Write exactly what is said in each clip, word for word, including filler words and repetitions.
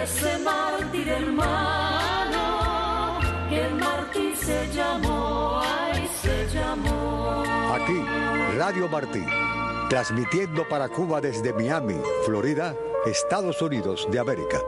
ese mártir hermano, que el mártir se llamó, ay, se llamó. Aquí, Radio Martí, transmitiendo para Cuba desde Miami, Florida, Estados Unidos de América.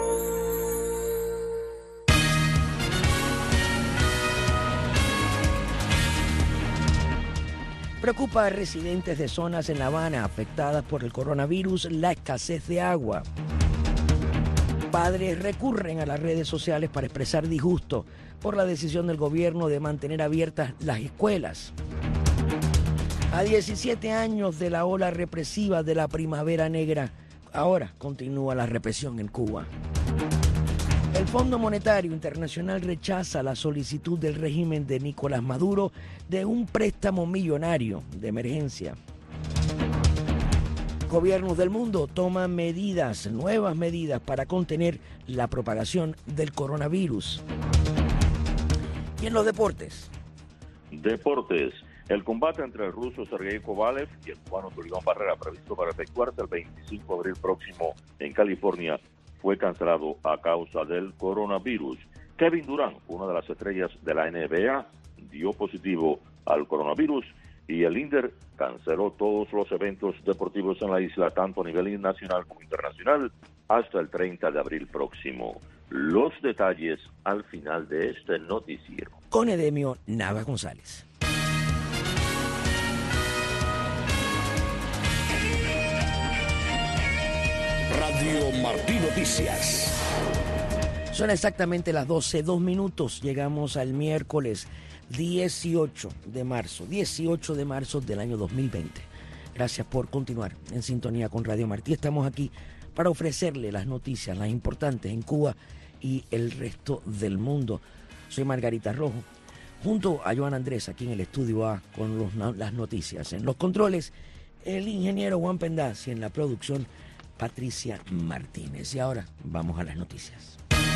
Preocupa a residentes de zonas en La Habana afectadas por el coronavirus la escasez de agua. Padres recurren a las redes sociales para expresar disgusto por la decisión del gobierno de mantener abiertas las escuelas. A diecisiete años de la ola represiva de la Primavera Negra, ahora continúa la represión en Cuba. El Fondo Monetario Internacional rechaza la solicitud del régimen de Nicolás Maduro de un préstamo millonario de emergencia. Gobiernos del mundo toman medidas, nuevas medidas para contener la propagación del coronavirus. Y en los deportes. Deportes. El combate entre el ruso Sergei Kovalev y el cubano Tullión Barrera, previsto para efectuarse el veinticinco de abril próximo en California, fue cancelado a causa del coronavirus. Kevin Durant, una de las estrellas de la N B A, dio positivo al coronavirus y el Inder canceló todos los eventos deportivos en la isla, tanto a nivel nacional como internacional, hasta el treinta de abril próximo. Los detalles al final de este noticiero. Con Edemio Nava González. Radio Martí Noticias. Son exactamente las doce, dos minutos. Llegamos al miércoles dieciocho de marzo, dieciocho de marzo del año dos mil veinte. Gracias por continuar en sintonía con Radio Martí. Estamos aquí para ofrecerle las noticias, las importantes en Cuba y el resto del mundo. Soy Margarita Rojo, junto a Joan Andrés, aquí en el Estudio A, con los, las noticias. En los controles, el ingeniero Juan Pendaz, y en la producción, Patricia Martínez. Y ahora vamos a las noticias.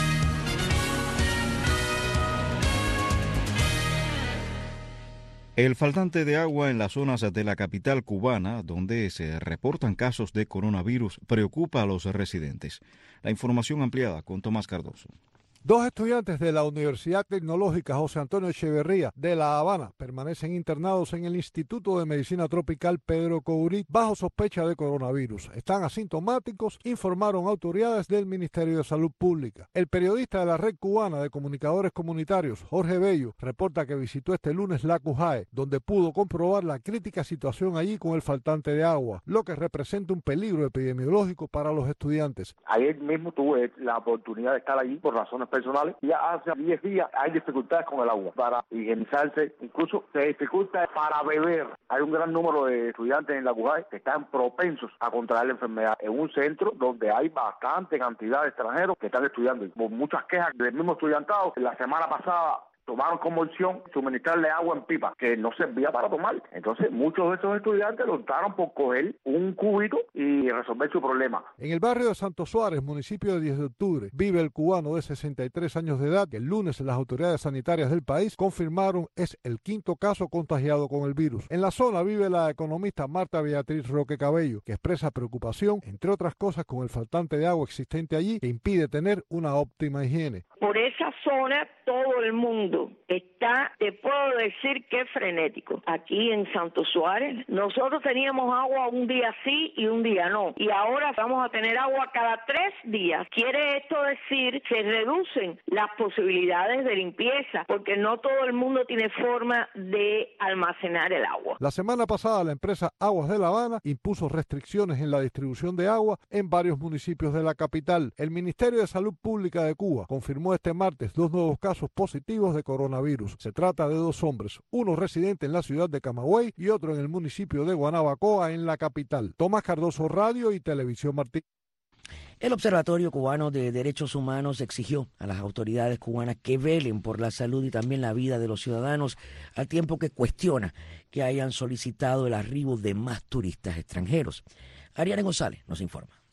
El faltante de agua en las zonas de la capital cubana, donde se reportan casos de coronavirus, preocupa a los residentes. La información ampliada con Tomás Cardoso. Dos estudiantes de la Universidad Tecnológica José Antonio Echeverría de La Habana permanecen internados en el Instituto de Medicina Tropical Pedro Courí bajo sospecha de coronavirus. Están asintomáticos, informaron autoridades del Ministerio de Salud Pública. El periodista de la Red Cubana de Comunicadores Comunitarios, Jorge Bello, reporta que visitó este lunes la CUJAE, donde pudo comprobar la crítica situación allí con el faltante de agua, lo que representa un peligro epidemiológico para los estudiantes. Ayer mismo tuve la oportunidad de estar allí por razones personales. Ya hace diez días hay dificultades con el agua para higienizarse, incluso se dificulta para beber. Hay un gran número de estudiantes en la CUJAE que están propensos a contraer la enfermedad en un centro donde hay bastante cantidad de extranjeros que están estudiando. Por muchas quejas del mismo estudiantado, la semana pasada tomaron como opción suministrarle agua en pipa, que no servía para tomar. Entonces, muchos de esos estudiantes optaron por coger un cubito y resolver su problema. En el barrio de Santo Suárez, municipio de diez de octubre, vive el cubano de sesenta y tres años de edad, que el lunes las autoridades sanitarias del país confirmaron es el quinto caso contagiado con el virus. En la zona vive la economista Marta Beatriz Roque Cabello, que expresa preocupación, entre otras cosas, con el faltante de agua existente allí, que impide tener una óptima higiene. Por esa zona todo el mundo está, te puedo decir que frenético. Aquí en Santo Suárez, nosotros teníamos agua un día sí y un día no. Y ahora vamos a tener agua cada tres días. Quiere esto decir que se reducen las posibilidades de limpieza, porque no todo el mundo tiene forma de almacenar el agua. La semana pasada, la empresa Aguas de La Habana impuso restricciones en la distribución de agua en varios municipios de la capital. El Ministerio de Salud Pública de Cuba confirmó este martes dos nuevos casos positivos de coronavirus. Se trata de dos hombres, uno residente en la ciudad de Camagüey y otro en el municipio de Guanabacoa, en la capital. Tomás Cardoso, Radio y Televisión Martí. El Observatorio Cubano de Derechos Humanos exigió a las autoridades cubanas que velen por la salud y también la vida de los ciudadanos, al tiempo que cuestiona que hayan solicitado el arribo de más turistas extranjeros. Ariane González nos informa.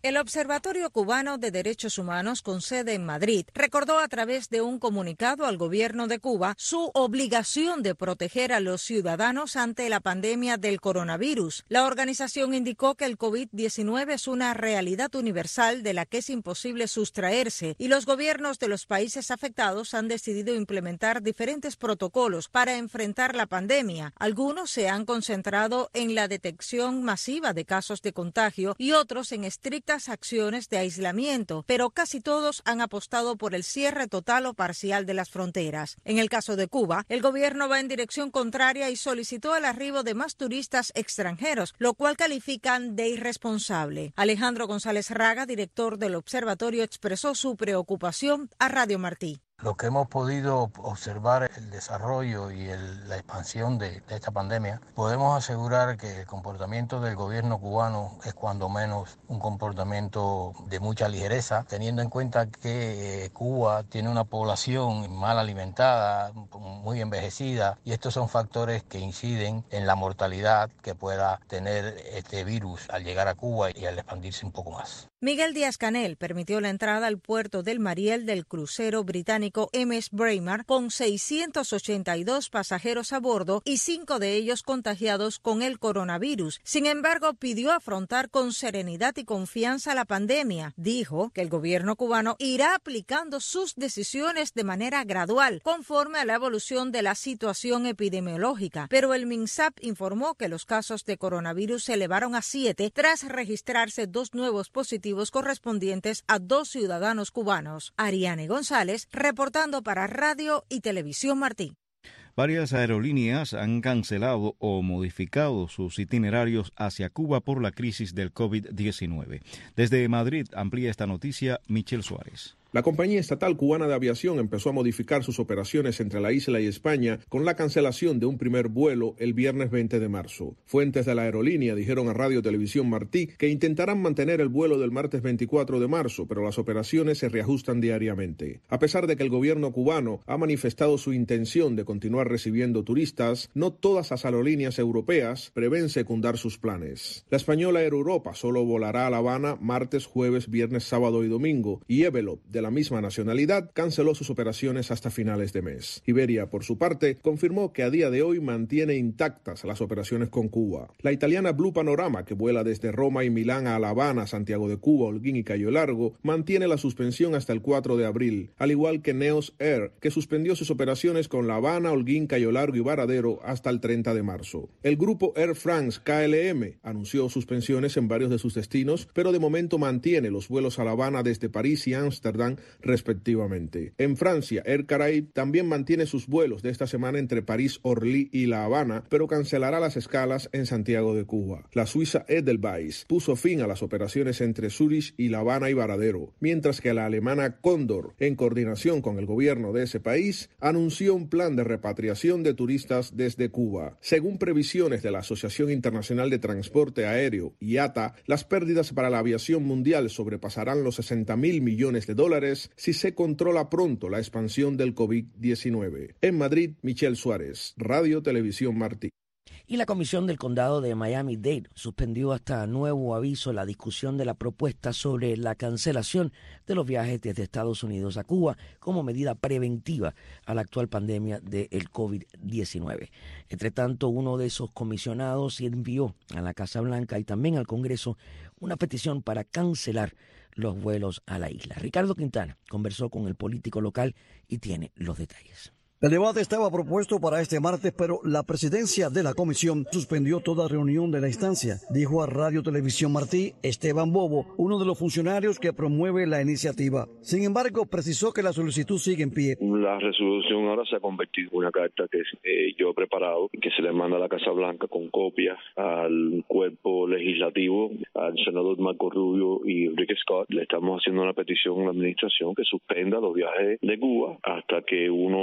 El Observatorio Cubano de Derechos Humanos, con sede en Madrid, recordó a través de un comunicado al gobierno de Cuba su obligación de proteger a los ciudadanos ante la pandemia del coronavirus. La organización indicó que el COVID diecinueve es una realidad universal de la que es imposible sustraerse y los gobiernos de los países afectados han decidido implementar diferentes protocolos para enfrentar la pandemia. Algunos se han concentrado en la detección masiva de casos de contagio y otros en estrictas acciones de aislamiento, pero casi todos han apostado por el cierre total o parcial de las fronteras. En el caso de Cuba, el gobierno va en dirección contraria y solicitó el arribo de más turistas extranjeros, lo cual califican de irresponsable. Alejandro González Raga, director del observatorio, expresó su preocupación a Radio Martí. Lo que hemos podido observar, el desarrollo y el, la expansión de, de esta pandemia, podemos asegurar que el comportamiento del gobierno cubano es cuando menos un comportamiento de mucha ligereza, teniendo en cuenta que eh, Cuba tiene una población mal alimentada, muy envejecida, y estos son factores que inciden en la mortalidad que pueda tener este virus al llegar a Cuba y al expandirse un poco más. Miguel Díaz-Canel permitió la entrada al puerto del Mariel del crucero británico M S Braemar con seiscientos ochenta y dos pasajeros a bordo y cinco de ellos contagiados con el coronavirus. Sin embargo, pidió afrontar con serenidad y confianza la pandemia. Dijo que el gobierno cubano irá aplicando sus decisiones de manera gradual, conforme a la evolución de la situación epidemiológica. Pero el MINSAP informó que los casos de coronavirus se elevaron a siete tras registrarse dos nuevos positivos correspondientes a dos ciudadanos cubanos. Ariane González, reportando para Radio y Televisión Martí. Varias aerolíneas han cancelado o modificado sus itinerarios hacia Cuba por la crisis del COVID diecinueve. Desde Madrid amplía esta noticia Michel Suárez. La compañía estatal cubana de aviación empezó a modificar sus operaciones entre la isla y España con la cancelación de un primer vuelo el viernes veinte de marzo. Fuentes de la aerolínea dijeron a Radio Televisión Martí que intentarán mantener el vuelo del martes veinticuatro de marzo, pero las operaciones se reajustan diariamente. A pesar de que el gobierno cubano ha manifestado su intención de continuar recibiendo turistas, no todas las aerolíneas europeas prevén secundar sus planes. La española Air Europa solo volará a La Habana martes, jueves, viernes, sábado y domingo, y Evelop, de la misma nacionalidad, canceló sus operaciones hasta finales de mes. Iberia, por su parte, confirmó que a día de hoy mantiene intactas las operaciones con Cuba. La italiana Blue Panorama, que vuela desde Roma y Milán a La Habana, Santiago de Cuba, Holguín y Cayo Largo, mantiene la suspensión hasta el cuatro de abril, al igual que Neos Air, que suspendió sus operaciones con La Habana, Holguín, Cayo Largo y Varadero hasta el treinta de marzo. El grupo Air France K L M anunció suspensiones en varios de sus destinos, pero de momento mantiene los vuelos a La Habana desde París y Ámsterdam respectivamente. En Francia, Air Caraïbes también mantiene sus vuelos de esta semana entre París, Orly y La Habana, pero cancelará las escalas en Santiago de Cuba. La suiza Edelweiss puso fin a las operaciones entre Zúrich y La Habana y Varadero, mientras que la alemana Condor, en coordinación con el gobierno de ese país, anunció un plan de repatriación de turistas desde Cuba. Según previsiones de la Asociación Internacional de Transporte Aéreo, I A T A, las pérdidas para la aviación mundial sobrepasarán los sesenta mil millones de dólares si se controla pronto la expansión del COVID diecinueve. En Madrid, Michel Suárez, Radio Televisión Martí. Y la Comisión del Condado de Miami-Dade suspendió hasta nuevo aviso la discusión de la propuesta sobre la cancelación de los viajes desde Estados Unidos a Cuba como medida preventiva a la actual pandemia del COVID diecinueve. Entre tanto, uno de esos comisionados envió a la Casa Blanca y también al Congreso una petición para cancelar los vuelos a la isla. Ricardo Quintana conversó con el político local y tiene los detalles. El debate estaba propuesto para este martes, pero la presidencia de la comisión suspendió toda reunión de la instancia, dijo a Radio Televisión Martí Esteban Bobo, uno de los funcionarios que promueve la iniciativa. Sin embargo, precisó que la solicitud sigue en pie. La resolución ahora se ha convertido en una carta que eh, yo he preparado, que se le manda a la Casa Blanca con copias al cuerpo legislativo, al senador Marco Rubio y Rick Scott. Le estamos haciendo una petición a la administración que suspenda los viajes de Cuba hasta que uno pueda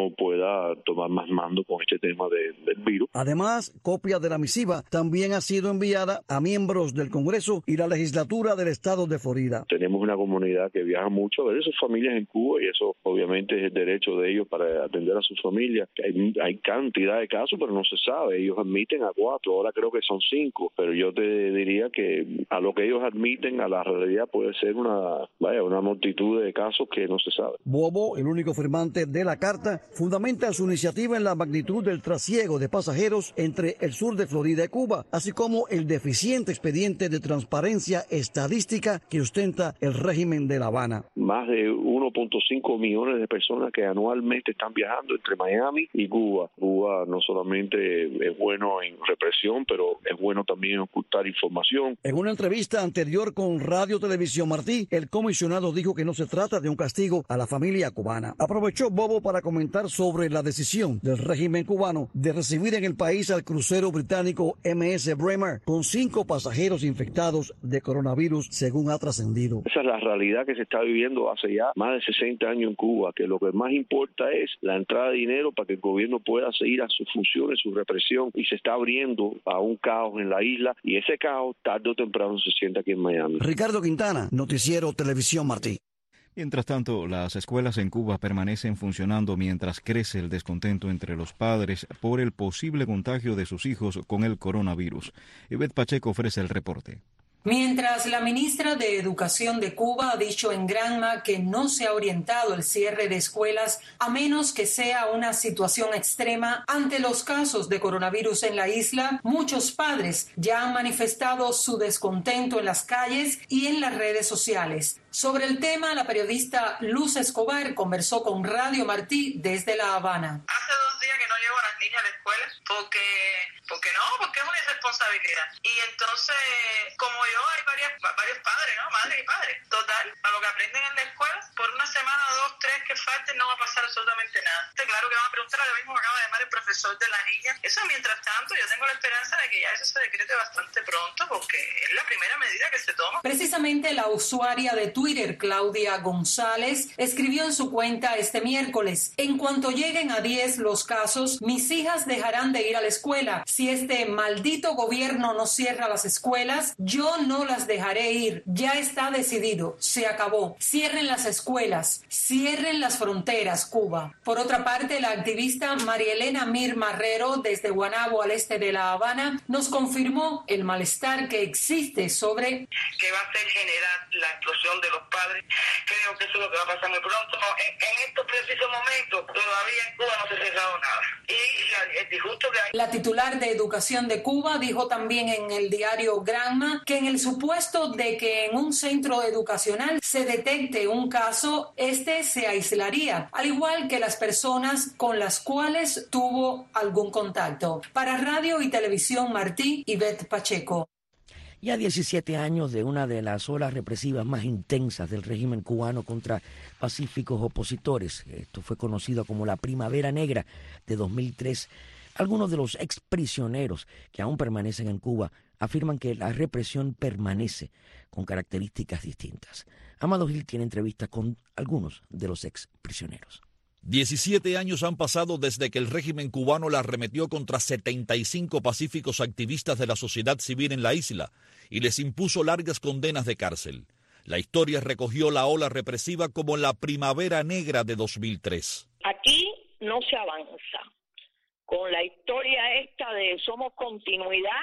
pueda tomar más mando con este tema de, del virus. Además, copia de la misiva también ha sido enviada a miembros del Congreso y la legislatura del estado de Florida. Tenemos una comunidad que viaja mucho a ver sus familias en Cuba y eso obviamente es el derecho de ellos para atender a sus familias. Hay, hay cantidad de casos, pero no se sabe. Ellos admiten a cuatro, ahora creo que son cinco, pero yo te diría que a lo que ellos admiten, a la realidad puede ser una, vaya, una multitud de casos que no se sabe. Bobo, el único firmante de la carta, fundamenta su iniciativa en la magnitud del trasiego de pasajeros entre el sur de Florida y Cuba, así como el deficiente expediente de transparencia estadística que ostenta el régimen de La Habana. Más de uno punto cinco millones de personas que anualmente están viajando entre Miami y Cuba. Cuba no solamente es bueno en represión, pero es bueno también en ocultar información. En una entrevista anterior con Radio Televisión Martí, el comisionado dijo que no se trata de un castigo a la familia cubana. Aprovechó Bobo para comentar sobre la decisión del régimen cubano de recibir en el país al crucero británico M S Bremer con cinco pasajeros infectados de coronavirus, según ha trascendido. Esa es la realidad que se está viviendo hace ya más de sesenta años en Cuba, que lo que más importa es la entrada de dinero para que el gobierno pueda seguir a sus funciones, su represión, y se está abriendo a un caos en la isla, y ese caos tarde o temprano se siente aquí en Miami. Ricardo Quintana, Noticiero Televisión Martí. Mientras tanto, las escuelas en Cuba permanecen funcionando mientras crece el descontento entre los padres por el posible contagio de sus hijos con el coronavirus. Ivette Pacheco ofrece el reporte. Mientras la ministra de Educación de Cuba ha dicho en Granma que no se ha orientado el cierre de escuelas a menos que sea una situación extrema ante los casos de coronavirus en la isla, muchos padres ya han manifestado su descontento en las calles y en las redes sociales. Sobre el tema, la periodista Luz Escobar conversó con Radio Martí desde La Habana. Hace dos días que no llevo a las niñas a la escuela porque, porque no, porque es una irresponsabilidad. Y entonces, como yo, hay varias, varios padres, ¿no? Madres y padres. Total, a lo que aprenden en la escuela, por una semana, dos, tres que falten, no va a pasar absolutamente nada. Claro que van a preguntar a lo mismo que acaba de llamar el profesor de la niña. Eso, mientras tanto, yo tengo la esperanza de que ya eso se decrete bastante pronto porque es la primera medida que se toma. Precisamente la usuaria de Twitter, Claudia González, escribió en su cuenta este miércoles: en cuanto lleguen a diez los casos, mis hijas dejarán de ir a la escuela. Si este maldito gobierno no cierra las escuelas, yo no las dejaré ir. Ya está decidido. Se acabó. Cierren las escuelas. Cierren las fronteras, Cuba. Por otra parte, la activista María Elena Mir Marrero, desde Guanabo al este de La Habana, nos confirmó el malestar que existe sobre que va a ser generar la explosión de los padres. Creo que eso es lo que va a pasar muy pronto. En, en estos precisos momentos, todavía en Cuba no se ha cerrado nada. Y la, el disgusto que hay. La titular de Educación de Cuba dijo también en el diario Granma que en el supuesto de que en un centro educacional se detecte un caso, este se aislaría, al igual que las personas con las cuales tuvo algún contacto. Para Radio y Televisión Martí, Ivette Pacheco. Ya diecisiete años de una de las olas represivas más intensas del régimen cubano contra pacíficos opositores. Esto fue conocido como la Primavera Negra de dos mil tres. Algunos de los exprisioneros que aún permanecen en Cuba afirman que la represión permanece con características distintas. Amado Gil tiene entrevistas con algunos de los exprisioneros. diecisiete años han pasado desde que el régimen cubano la arremetió contra setenta y cinco pacíficos activistas de la sociedad civil en la isla y les impuso largas condenas de cárcel. La historia recogió la ola represiva como la Primavera Negra de dos mil tres. Aquí no se avanza. Con la historia esta de somos continuidad,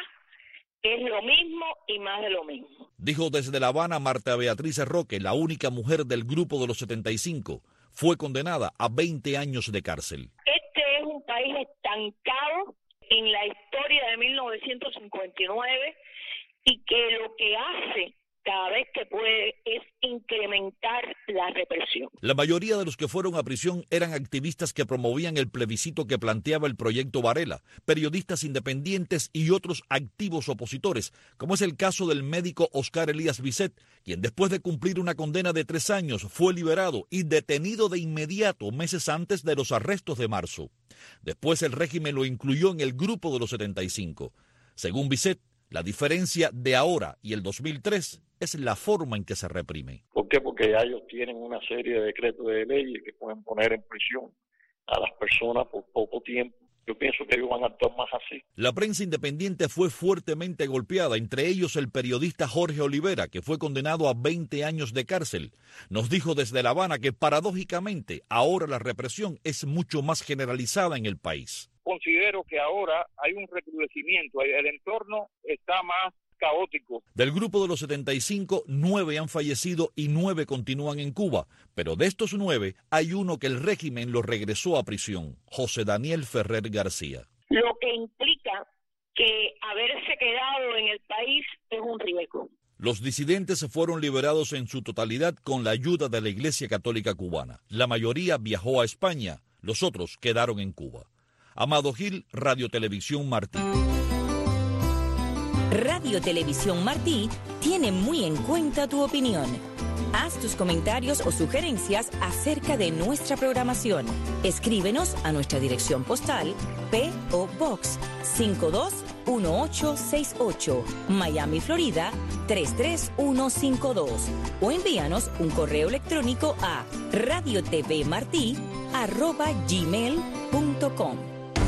es lo mismo y más de lo mismo. Dijo desde La Habana Marta Beatriz Roque, la única mujer del grupo de los setenta y cinco. Fue condenada a veinte años de cárcel. Este es un país estancado en la historia de mil novecientos cincuenta y nueve y que lo que hace cada vez que puede es incrementar la represión. La mayoría de los que fueron a prisión eran activistas que promovían el plebiscito que planteaba el proyecto Varela, periodistas independientes y otros activos opositores, como es el caso del médico Oscar Elías Bisset, quien después de cumplir una condena de tres años fue liberado y detenido de inmediato meses antes de los arrestos de marzo. Después el régimen lo incluyó en el grupo de los setenta y cinco. Según Bisset, la diferencia de ahora y el dos mil tres es la forma en que se reprime. ¿Por qué? Porque ya ellos tienen una serie de decretos de leyes que pueden poner en prisión a las personas por poco tiempo. Yo pienso que ellos van a actuar más así. La prensa independiente fue fuertemente golpeada, entre ellos el periodista Jorge Olivera, que fue condenado a veinte años de cárcel. Nos dijo desde La Habana que paradójicamente ahora la represión es mucho más generalizada en el país. Considero que ahora hay un recrudecimiento, el entorno está más caótico. Del grupo de los setenta y cinco, nueve han fallecido y nueve continúan en Cuba, pero de estos nueve hay uno que el régimen lo regresó a prisión, José Daniel Ferrer García. Lo que implica que haberse quedado en el país es un riesgo. Los disidentes fueron liberados en su totalidad con la ayuda de la Iglesia Católica Cubana. La mayoría viajó a España, los otros quedaron en Cuba. Amado Gil, Radio Televisión Martí. Radio Televisión Martí tiene muy en cuenta tu opinión. Haz tus comentarios o sugerencias acerca de nuestra programación. Escríbenos a nuestra dirección postal P O Box cinco dos uno ocho seis ocho, Miami, Florida tres tres uno cinco dos, o envíanos un correo electrónico a radiotvmartí arroba gmail punto com.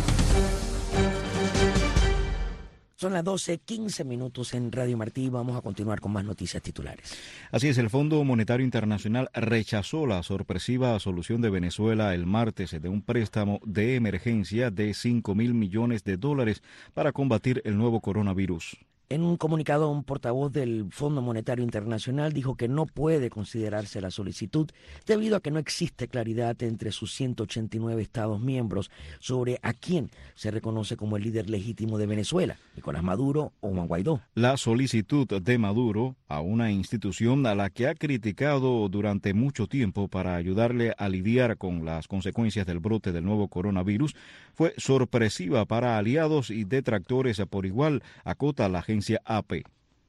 Son las doce quince minutos en Radio Martí. Vamos a continuar con más noticias titulares. Así es, el Fondo Monetario Internacional rechazó la sorpresiva solución de Venezuela el martes de un préstamo de emergencia de cinco mil millones de dólares para combatir el nuevo coronavirus. En un comunicado, un portavoz del Fondo Monetario Internacional dijo que no puede considerarse la solicitud debido a que no existe claridad entre sus ciento ochenta y nueve Estados miembros sobre a quién se reconoce como el líder legítimo de Venezuela, Nicolás Maduro o Juan Guaidó. La solicitud de Maduro a una institución a la que ha criticado durante mucho tiempo para ayudarle a lidiar con las consecuencias del brote del nuevo coronavirus fue sorpresiva para aliados y detractores por igual, acota la agencia A P.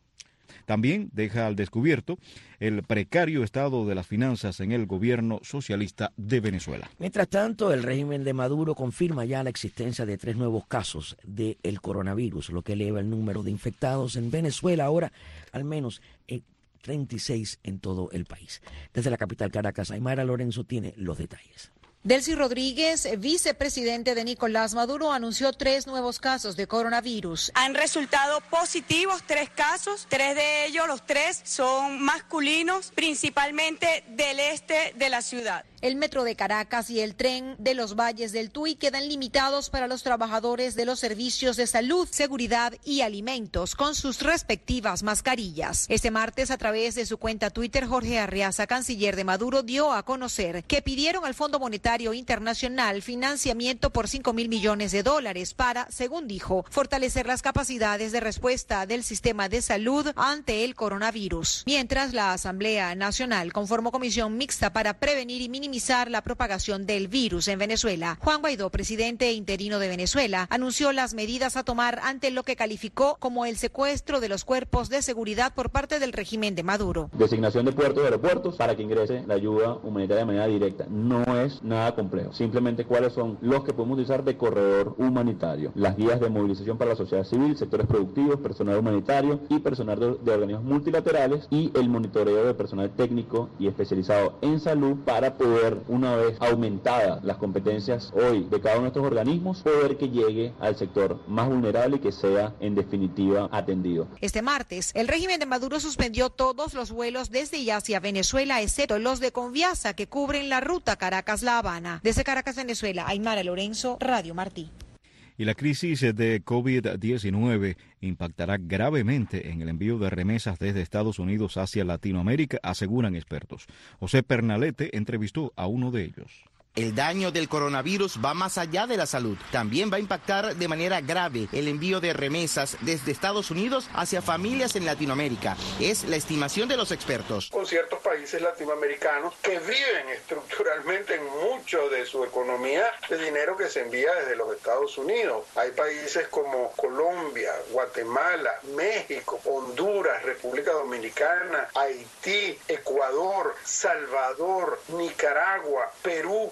También deja al descubierto el precario estado de las finanzas en el gobierno socialista de Venezuela. Mientras tanto, el régimen de Maduro confirma ya la existencia de tres nuevos casos del coronavirus, lo que eleva el número de infectados en Venezuela ahora al menos en treinta y seis en todo el país. Desde la capital Caracas, Aymara Lorenzo tiene los detalles. Delcy Rodríguez, vicepresidente de Nicolás Maduro, anunció tres nuevos casos de coronavirus. Han resultado positivos tres casos, tres de ellos, los tres son masculinos, principalmente del este de la ciudad. El metro de Caracas y el tren de los Valles del Tuy quedan limitados para los trabajadores de los servicios de salud, seguridad y alimentos con sus respectivas mascarillas. Este martes, a través de su cuenta Twitter, Jorge Arriaza, canciller de Maduro, dio a conocer que pidieron al Fondo Monetario Internacional financiamiento por cinco mil millones de dólares para, según dijo, fortalecer las capacidades de respuesta del sistema de salud ante el coronavirus. Mientras, la Asamblea Nacional conformó comisión mixta para prevenir y minimizar la propagación del virus en Venezuela. Juan Guaidó, presidente interino de Venezuela, anunció las medidas a tomar ante lo que calificó como el secuestro de los cuerpos de seguridad por parte del régimen de Maduro. Designación de puertos y aeropuertos para que ingrese la ayuda humanitaria de manera directa. No es nada complejo. Simplemente cuáles son los que podemos utilizar de corredor humanitario. Las guías de movilización para la sociedad civil, sectores productivos, personal humanitario y personal de, de organismos multilaterales y el monitoreo de personal técnico y especializado en salud para poder, una vez aumentadas las competencias hoy de cada uno de estos organismos, poder que llegue al sector más vulnerable y que sea en definitiva atendido. Este martes, el régimen de Maduro suspendió todos los vuelos desde y hacia Venezuela, excepto los de Conviasa que cubren la ruta Caracas-La Habana. Desde Caracas, Venezuela, Aymara Lorenzo, Radio Martí. Y la crisis de COVID diecinueve impactará gravemente en el envío de remesas desde Estados Unidos hacia Latinoamérica, aseguran expertos. José Pernalete entrevistó a uno de ellos. El daño del coronavirus va más allá de la salud. También va a impactar de manera grave el envío de remesas desde Estados Unidos hacia familias en Latinoamérica. Es la estimación de los expertos. Con ciertos países latinoamericanos que viven estructuralmente en mucho de su economía de dinero que se envía desde los Estados Unidos. Hay países como Colombia, Guatemala, México, Honduras, República Dominicana, Haití, Ecuador, Salvador, Nicaragua, Perú,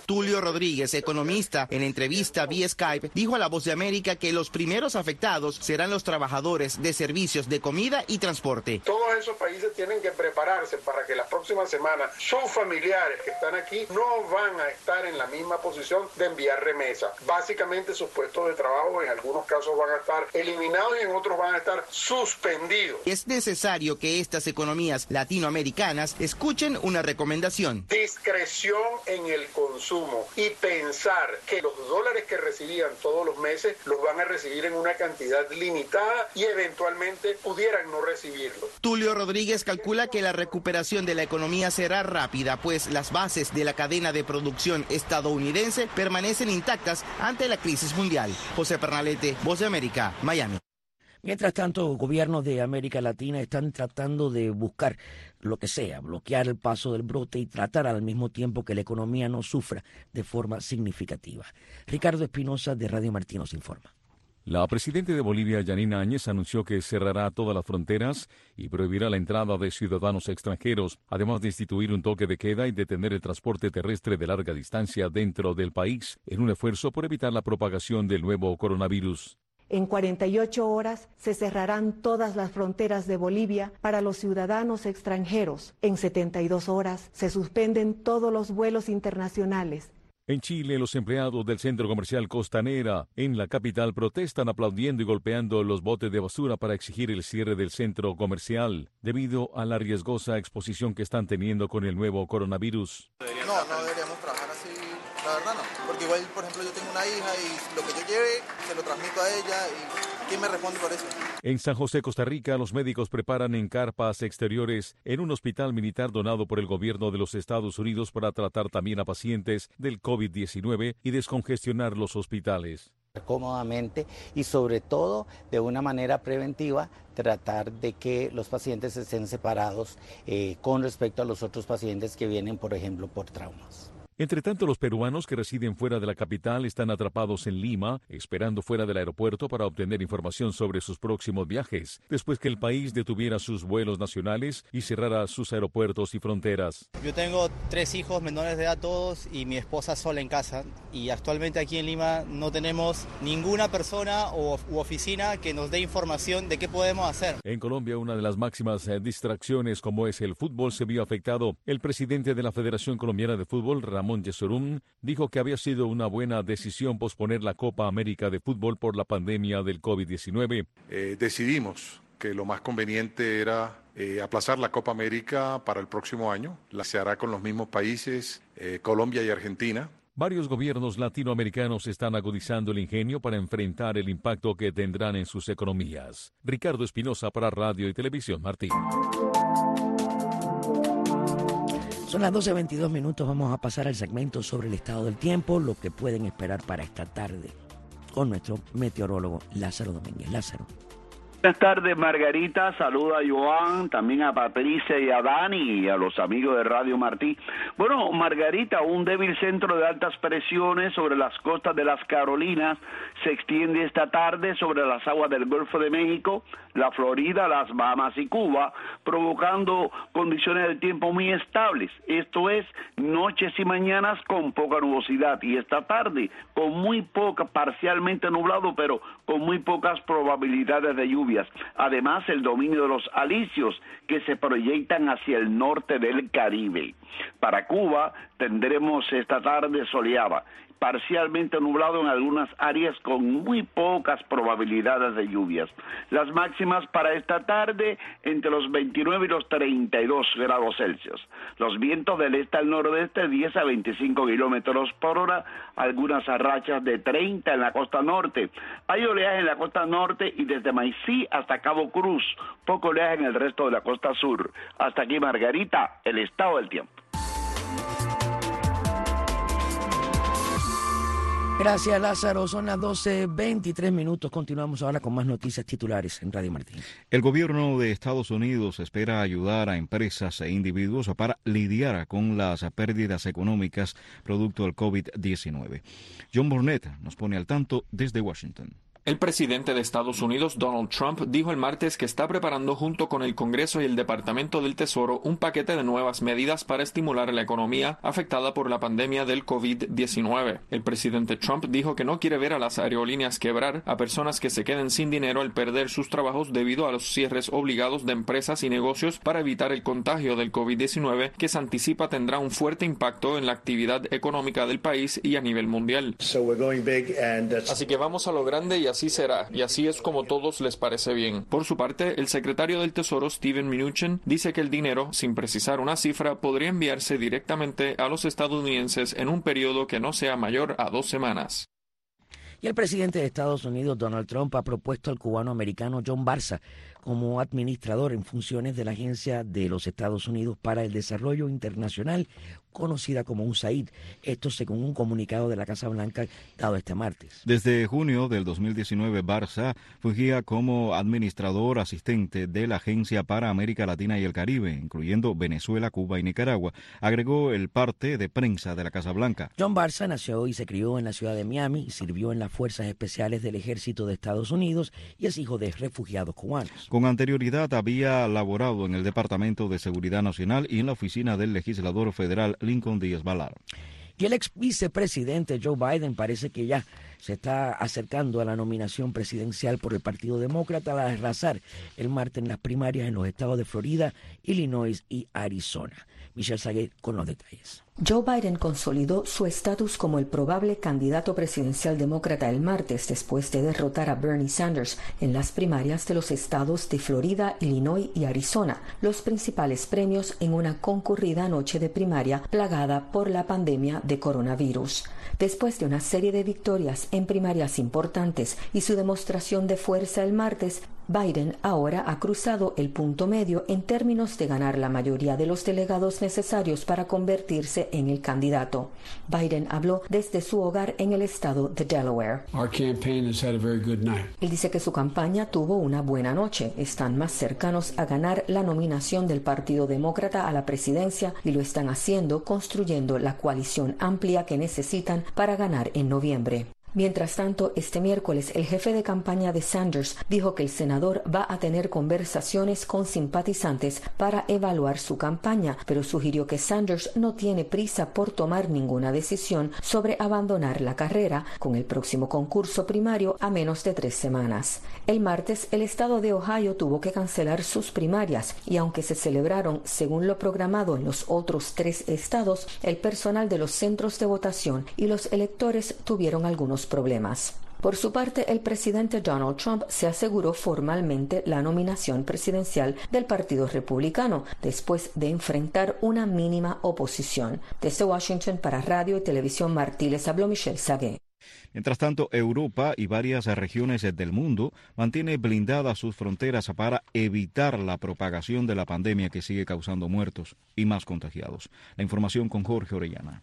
Tulio Rodríguez, economista, en entrevista vía Skype, dijo a La Voz de América que los primeros afectados serán los trabajadores de servicios de comida y transporte. Todos esos países tienen que prepararse para que las próximas semanas sus familiares que están aquí no van a estar en la misma posición de enviar remesas. Básicamente sus puestos de trabajo en algunos casos van a estar eliminados y en otros van a estar suspendidos. Es necesario que estas economías latinoamericanas escuchen una recomendación. Discreción en el consumo y pensar que los dólares que recibían todos los meses los van a recibir en una cantidad limitada y eventualmente pudieran no recibirlo. Tulio Rodríguez calcula que la recuperación de la economía será rápida, pues las bases de la cadena de producción estadounidense permanecen intactas ante la crisis mundial. José Pernalete, Voz de América, Miami. Mientras tanto, gobiernos de América Latina están tratando de buscar lo que sea, bloquear el paso del brote y tratar al mismo tiempo que la economía no sufra de forma significativa. Ricardo Espinosa de Radio Martí nos informa. La presidenta de Bolivia, Yanina Áñez, anunció que cerrará todas las fronteras y prohibirá la entrada de ciudadanos extranjeros, además de instituir un toque de queda y detener el transporte terrestre de larga distancia dentro del país, en un esfuerzo por evitar la propagación del nuevo coronavirus. En cuarenta y ocho horas se cerrarán todas las fronteras de Bolivia para los ciudadanos extranjeros. En setenta y dos horas se suspenden todos los vuelos internacionales. En Chile, los empleados del centro comercial Costanera en la capital protestan aplaudiendo y golpeando los botes de basura para exigir el cierre del centro comercial, debido a la riesgosa exposición que están teniendo con el nuevo coronavirus. No, no deberíamos trabajar así, la verdad no. Porque igual, por ejemplo, yo tengo una hija y lo que yo lleve se lo transmito a ella y ¿quién me responde por eso? En San José, Costa Rica, los médicos preparan en carpas exteriores en un hospital militar donado por el gobierno de los Estados Unidos para tratar también a pacientes del COVID diecinueve y descongestionar los hospitales. Cómodamente y sobre todo de una manera preventiva tratar de que los pacientes estén separados eh, con respecto a los otros pacientes que vienen, por ejemplo, por traumas. Entre tanto, los peruanos que residen fuera de la capital están atrapados en Lima, esperando fuera del aeropuerto para obtener información sobre sus próximos viajes, después que el país detuviera sus vuelos nacionales y cerrara sus aeropuertos y fronteras. Yo tengo tres hijos menores de edad todos y mi esposa sola en casa, y actualmente aquí en Lima no tenemos ninguna persona o, u oficina que nos dé información de qué podemos hacer. En Colombia, una de las máximas eh, distracciones como es el fútbol se vio afectado. El presidente de la Federación Colombiana de Fútbol, Ramón Yesurún, dijo que había sido una buena decisión posponer la Copa América de Fútbol por la pandemia del COVID diecinueve. Eh, decidimos que lo más conveniente era eh, aplazar la Copa América para el próximo año. La se hará con los mismos países, eh, Colombia y Argentina. Varios gobiernos latinoamericanos están agudizando el ingenio para enfrentar el impacto que tendrán en sus economías. Ricardo Espinosa para Radio y Televisión Martí. Son las doce veintidós minutos, vamos a pasar al segmento sobre el estado del tiempo, lo que pueden esperar para esta tarde, con nuestro meteorólogo Lázaro Domínguez. Lázaro. Buenas tardes, Margarita. Saluda a Joan, también a Patricia y a Dani y a los amigos de Radio Martí. Bueno, Margarita, un débil centro de altas presiones sobre las costas de las Carolinas se extiende esta tarde sobre las aguas del Golfo de México, la Florida, las Bahamas y Cuba, provocando condiciones del tiempo muy estables. Esto es, noches y mañanas con poca nubosidad, y esta tarde con muy poca, parcialmente nublado, pero con muy pocas probabilidades de lluvia. Además, el dominio de los alisios que se proyectan hacia el norte del Caribe. Para Cuba tendremos esta tarde soleada, parcialmente nublado en algunas áreas con muy pocas probabilidades de lluvias. Las máximas para esta tarde entre los veintinueve y los treinta y dos grados Celsius. Los vientos del este al nordeste diez a veinticinco kilómetros por hora, algunas rachas de treinta en la costa norte. Hay oleaje en la costa norte y desde Maicí hasta Cabo Cruz, poco oleaje en el resto de la costa sur. Hasta aquí, Margarita, el estado del tiempo. Gracias, Lázaro. Son las doce veintitrés minutos. Continuamos ahora con más noticias titulares en Radio Martín. El gobierno de Estados Unidos espera ayudar a empresas e individuos para lidiar con las pérdidas económicas producto del COVID diecinueve. John Burnett nos pone al tanto desde Washington. El presidente de Estados Unidos, Donald Trump, dijo el martes que está preparando junto con el Congreso y el Departamento del Tesoro un paquete de nuevas medidas para estimular la economía afectada por la pandemia del COVID diecinueve. El presidente Trump dijo que no quiere ver a las aerolíneas quebrar, a personas que se queden sin dinero al perder sus trabajos debido a los cierres obligados de empresas y negocios para evitar el contagio del COVID diecinueve, que se anticipa tendrá un fuerte impacto en la actividad económica del país y a nivel mundial. Así que vamos a lo grande y así será, y así es como todos les parece bien. Por su parte, el secretario del Tesoro, Steven Mnuchin, dice que el dinero, sin precisar una cifra, podría enviarse directamente a los estadounidenses en un periodo que no sea mayor a dos semanas. Y el presidente de Estados Unidos, Donald Trump, ha propuesto al cubano-americano John Barza como administrador en funciones de la Agencia de los Estados Unidos para el Desarrollo Internacional, conocida como U S A I D. Esto según un comunicado de la Casa Blanca dado este martes. Desde junio del dos mil diecinueve, Barza fungía como administrador asistente de la Agencia para América Latina y el Caribe, incluyendo Venezuela, Cuba y Nicaragua, agregó el parte de prensa de la Casa Blanca. John Barza nació y se crió en la ciudad de Miami y sirvió en las Fuerzas Especiales del Ejército de Estados Unidos y es hijo de refugiados cubanos. Con anterioridad había laborado en el Departamento de Seguridad Nacional y en la oficina del legislador federal Lincoln Díaz Balart. Y el ex vicepresidente Joe Biden parece que ya se está acercando a la nominación presidencial por el Partido Demócrata al arrasar el martes en las primarias en los estados de Florida, Illinois y Arizona. Michelle Saguet con los detalles. Joe Biden consolidó su estatus como el probable candidato presidencial demócrata el martes después de derrotar a Bernie Sanders en las primarias de los estados de Florida, Illinois y Arizona, los principales premios en una concurrida noche de primaria plagada por la pandemia de coronavirus. Después de una serie de victorias en primarias importantes y su demostración de fuerza el martes, Biden ahora ha cruzado el punto medio en términos de ganar la mayoría de los delegados necesarios para convertirse en el candidato. Biden habló desde su hogar en el estado de Delaware. Él dice que su campaña tuvo una buena noche. Están más cercanos a ganar la nominación del Partido Demócrata a la presidencia y lo están haciendo construyendo la coalición amplia que necesitan para ganar en noviembre. Mientras tanto, este miércoles el jefe de campaña de Sanders dijo que el senador va a tener conversaciones con simpatizantes para evaluar su campaña, pero sugirió que Sanders no tiene prisa por tomar ninguna decisión sobre abandonar la carrera con el próximo concurso primario a menos de tres semanas. El martes, el estado de Ohio tuvo que cancelar sus primarias y aunque se celebraron según lo programado en los otros tres estados, el personal de los centros de votación y los electores tuvieron algunos problemas. Por su parte, el presidente Donald Trump se aseguró formalmente la nominación presidencial del Partido Republicano después de enfrentar una mínima oposición. Desde Washington para Radio y Televisión Martí les habló Michelle Saguet. Mientras tanto, Europa y varias regiones del mundo mantienen blindadas sus fronteras para evitar la propagación de la pandemia que sigue causando muertos y más contagiados. La información con Jorge Orellana.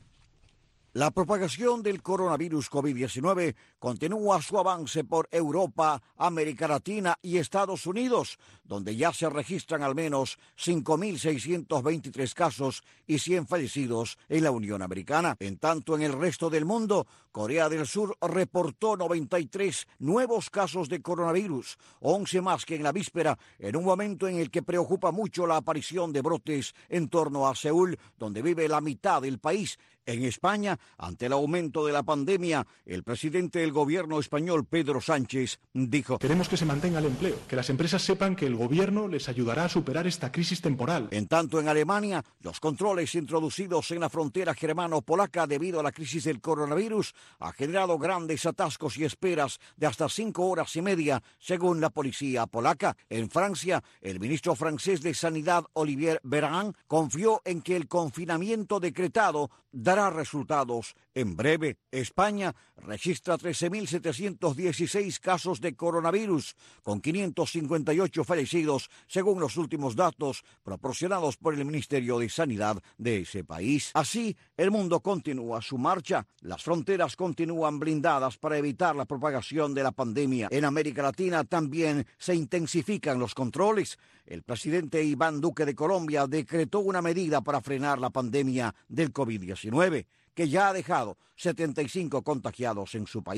La propagación del coronavirus COVID diecinueve continúa su avance por Europa, América Latina y Estados Unidos, donde ya se registran al menos cinco mil seiscientos veintitrés casos y cien fallecidos en la Unión Americana. En tanto, en el resto del mundo, Corea del Sur reportó noventa y tres nuevos casos de coronavirus, once más que en la víspera, en un momento en el que preocupa mucho la aparición de brotes en torno a Seúl, donde vive la mitad del país. En España, ante el aumento de la pandemia, el presidente del gobierno español, Pedro Sánchez, dijo: queremos que se mantenga el empleo, que las empresas sepan que el gobierno les ayudará a superar esta crisis temporal. En tanto, en Alemania, los controles introducidos en la frontera germano-polaca debido a la crisis del coronavirus ha generado grandes atascos y esperas de hasta cinco horas y media, según la policía polaca. En Francia, el ministro francés de Sanidad, Olivier Véran, confió en que el confinamiento decretado dará resultados en breve. España registra trece mil setecientos dieciséis casos de coronavirus, con quinientos cincuenta y ocho fallecidos, según los últimos datos proporcionados por el Ministerio de Sanidad de ese país. Así, el mundo continúa su marcha. Las fronteras continúan blindadas para evitar la propagación de la pandemia. En América Latina también se intensifican los controles. El presidente Iván Duque de Colombia decretó una medida para frenar la pandemia del COVID diecinueve, que ya ha dejado setenta y cinco contagiados en su país.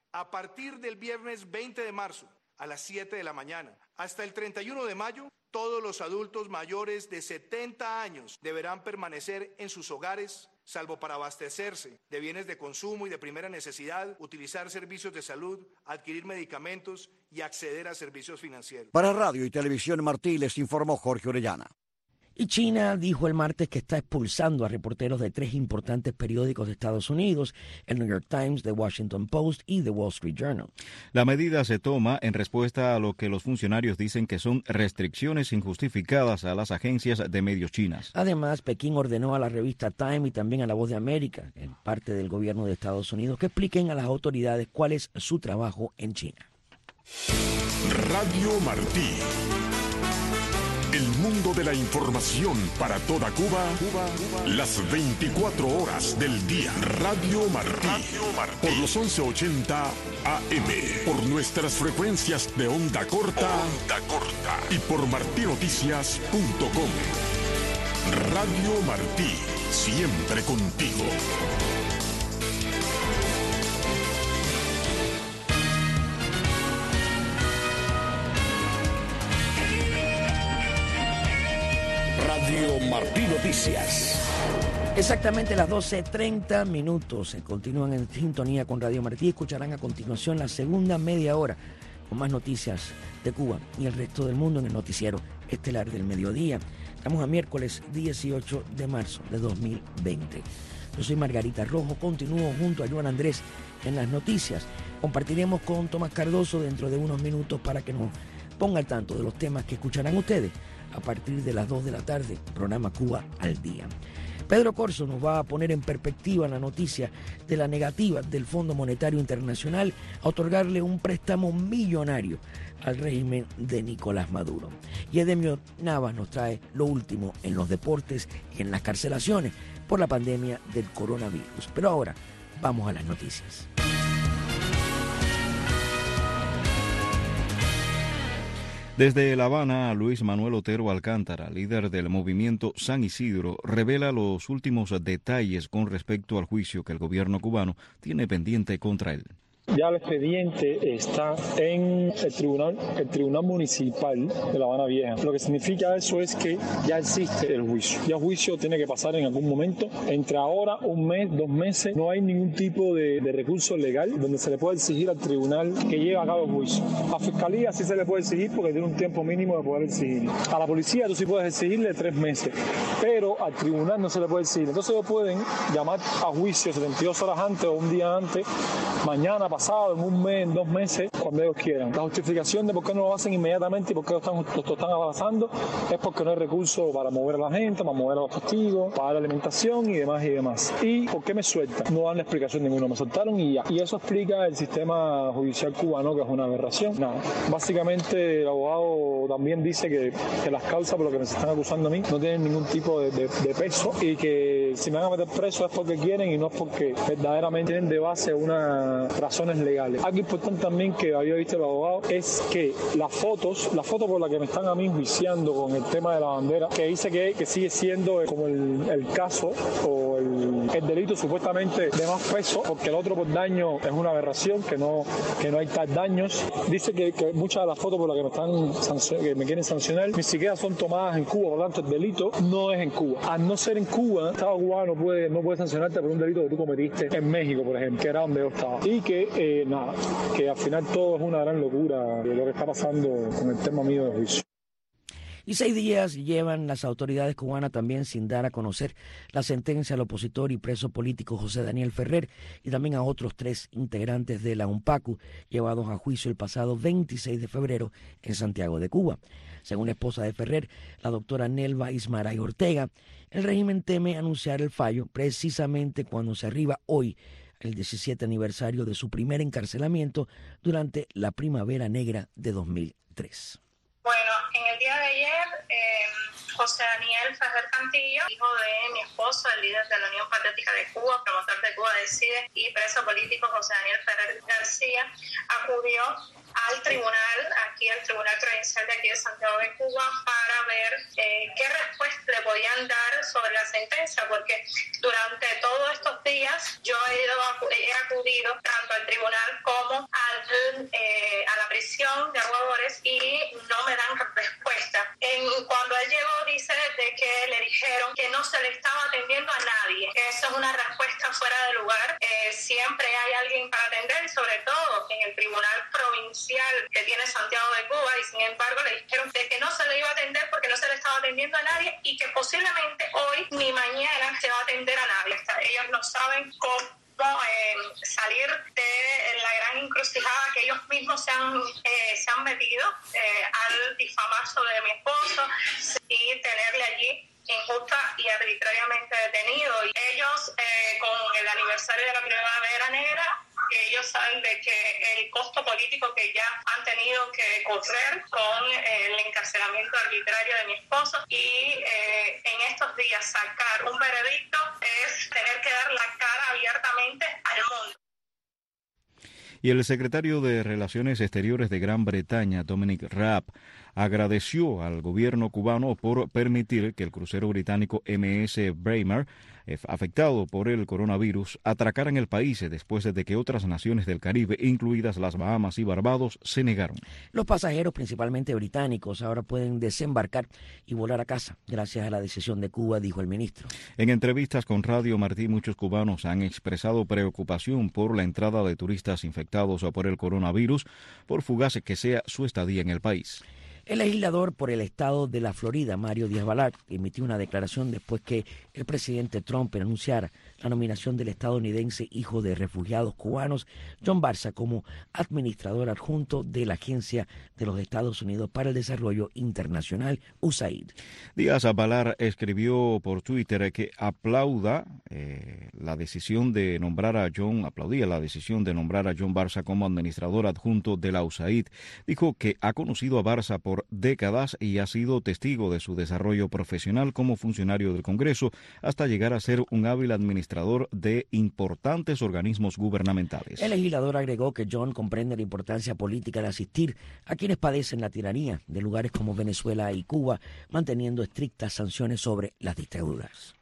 A partir del viernes veinte de marzo a las siete de la mañana hasta el treinta y uno de mayo, todos los adultos mayores de setenta años deberán permanecer en sus hogares, salvo para abastecerse de bienes de consumo y de primera necesidad, utilizar servicios de salud, adquirir medicamentos y acceder a servicios financieros. Para Radio y Televisión Martí les informó Jorge Orellana. Y China dijo el martes que está expulsando a reporteros de tres importantes periódicos de Estados Unidos, el New York Times, The Washington Post y The Wall Street Journal. La medida se toma en respuesta a lo que los funcionarios dicen que son restricciones injustificadas a las agencias de medios chinas. Además, Pekín ordenó a la revista Time y también a La Voz de América, en parte del gobierno de Estados Unidos, que expliquen a las autoridades cuál es su trabajo en China. Radio Martí. El mundo de la información para toda Cuba, Cuba, Cuba, las veinticuatro horas del día. Radio Martí, Radio Martí. Por los once ochenta A M, por nuestras frecuencias de onda corta, onda corta y por martinoticias punto com. Radio Martí, siempre contigo. Radio Martí Noticias. Exactamente las doce treinta minutos. Se continúan en sintonía con Radio Martí. Escucharán a continuación la segunda media hora con más noticias de Cuba y el resto del mundo en el noticiero estelar del mediodía. Estamos a miércoles dieciocho de marzo de dos mil veinte. Yo soy Margarita Rojo. Continúo junto a Joan Andrés en las noticias. Compartiremos con Tomás Cardoso dentro de unos minutos para que nos ponga al tanto de los temas que escucharán ustedes a partir de las dos de la tarde, programa Cuba al Día. Pedro Corso nos va a poner en perspectiva la noticia de la negativa del Fondo Monetario Internacional a otorgarle un préstamo millonario al régimen de Nicolás Maduro. Y Edemio Navas nos trae lo último en los deportes y en las carcelaciones por la pandemia del coronavirus. Pero ahora vamos a las noticias. Desde La Habana, Luis Manuel Otero Alcántara, líder del movimiento San Isidro, revela los últimos detalles con respecto al juicio que el gobierno cubano tiene pendiente contra él. Ya el expediente está en el tribunal, el tribunal municipal de La Habana Vieja. Lo que significa eso es que ya existe el juicio. Ya el juicio tiene que pasar en algún momento. Entre ahora, un mes, dos meses, no hay ningún tipo de, de recurso legal donde se le pueda exigir al tribunal que lleve a cabo el juicio. A Fiscalía sí se le puede exigir porque tiene un tiempo mínimo de poder exigir. A la policía tú sí puedes exigirle tres meses, pero al tribunal no se le puede exigir. Entonces ellos pueden llamar a juicio setenta y dos horas antes o un día antes, mañana, pasado, en un mes, en dos meses, cuando ellos quieran. La justificación de por qué no lo hacen inmediatamente y por qué lo están, lo están avanzando es porque no hay recursos para mover a la gente, para mover a los testigos, para la alimentación y demás y demás. ¿Y por qué me sueltan? No dan la explicación ninguna, me soltaron y ya. Y eso explica el sistema judicial cubano, que es una aberración. Nada. Básicamente el abogado también dice que, que las causas por las que me están acusando a mí no tienen ningún tipo de, de, de peso y que si me van a meter preso es porque quieren y no es porque verdaderamente tienen de base unas razones legales. Algo importante también que había visto el abogado es que las fotos, la foto por la que me están a mí juiciando con el tema de la bandera, que dice que, que sigue siendo como el, el caso o el, el delito supuestamente de más peso, porque el otro por daño es una aberración, que no, que no hay tal daños. Dice que, que muchas de las fotos por las que me están que me quieren sancionar ni siquiera son tomadas en Cuba, por lo tanto el delito no es en Cuba. Al no ser en Cuba, el Estado cubano no puede, no puede sancionarte por un delito que tú cometiste en México, por ejemplo, que era donde yo estaba. Y que eh, nada, que al final todo es una gran locura de lo que está pasando con el tema mío de juicio. Y seis días llevan las autoridades cubanas también sin dar a conocer la sentencia al opositor y preso político José Daniel Ferrer y también a otros tres integrantes de la UNPACU llevados a juicio el pasado veintiséis de febrero en Santiago de Cuba. Según la esposa de Ferrer, la doctora Nelva Ismaray Ortega, el régimen teme anunciar el fallo precisamente cuando se arriba hoy el diecisiete aniversario de su primer encarcelamiento durante la Primavera Negra de dos mil tres. Bueno, en el día de ayer, eh, José Daniel Ferrer Cantillo, hijo de mi esposo, el líder de la Unión Patriótica de Cuba, promotor de Cuba Decide, y preso político José Daniel Ferrer García, acudió a al tribunal, aquí al Tribunal Provincial de aquí de Santiago de Cuba, para ver eh, qué respuesta le podían dar sobre la sentencia, porque durante todos estos días yo he, ido a, he acudido tanto al tribunal como al, eh, a la prisión de aguadores y no me dan respuesta. En, cuando él llegó dice de que le dijeron que no se le estaba atendiendo a nadie, que eso es una respuesta fuera de lugar. Eh, siempre hay alguien para atender, sobre todo en el Tribunal Provincial que tiene Santiago de Cuba, y sin embargo le dijeron de que no se le iba a atender porque no se le estaba atendiendo a nadie y que posiblemente hoy ni mañana se va a atender a nadie. Ellos no saben cómo eh, salir de la gran encrucijada que ellos mismos se han, eh, se han metido eh, al difamar sobre mi esposo y tenerle allí injusta y arbitrariamente detenido. Y ellos, eh, con el aniversario de la Primavera Negra, que ellos saben de que el costo político que ya han tenido que correr con eh, el encarcelamiento arbitrario de mi esposo, y eh, en estos días sacar un veredicto es tener que dar la cara abiertamente al mundo. Y el secretario de Relaciones Exteriores de Gran Bretaña, Dominic Raab, agradeció al gobierno cubano por permitir que el crucero británico M S Braemar, afectado por el coronavirus, atracara en el país después de que otras naciones del Caribe, incluidas las Bahamas y Barbados, se negaron. Los pasajeros, principalmente británicos, ahora pueden desembarcar y volar a casa gracias a la decisión de Cuba, dijo el ministro. En entrevistas con Radio Martí, muchos cubanos han expresado preocupación por la entrada de turistas infectados por el coronavirus, por fugaz que sea su estadía en el país. El legislador por el estado de la Florida, Mario Díaz-Balart, emitió una declaración después que el presidente Trump anunciara la nominación del estadounidense hijo de refugiados cubanos, John Barza, como administrador adjunto de la Agencia de los Estados Unidos para el Desarrollo Internacional, U S A I D. Díaz-Balart escribió por Twitter que aplauda eh, la decisión de nombrar a John, aplaudía la decisión de nombrar a John Barza como administrador adjunto de la U S A I D. Dijo que ha conocido a Barza por décadas y ha sido testigo de su desarrollo profesional como funcionario del Congreso hasta llegar a ser un hábil administrador de importantes organismos gubernamentales. El legislador agregó que John comprende la importancia política de asistir a quienes padecen la tiranía de lugares como Venezuela y Cuba, manteniendo estrictas sanciones sobre las dictaduras.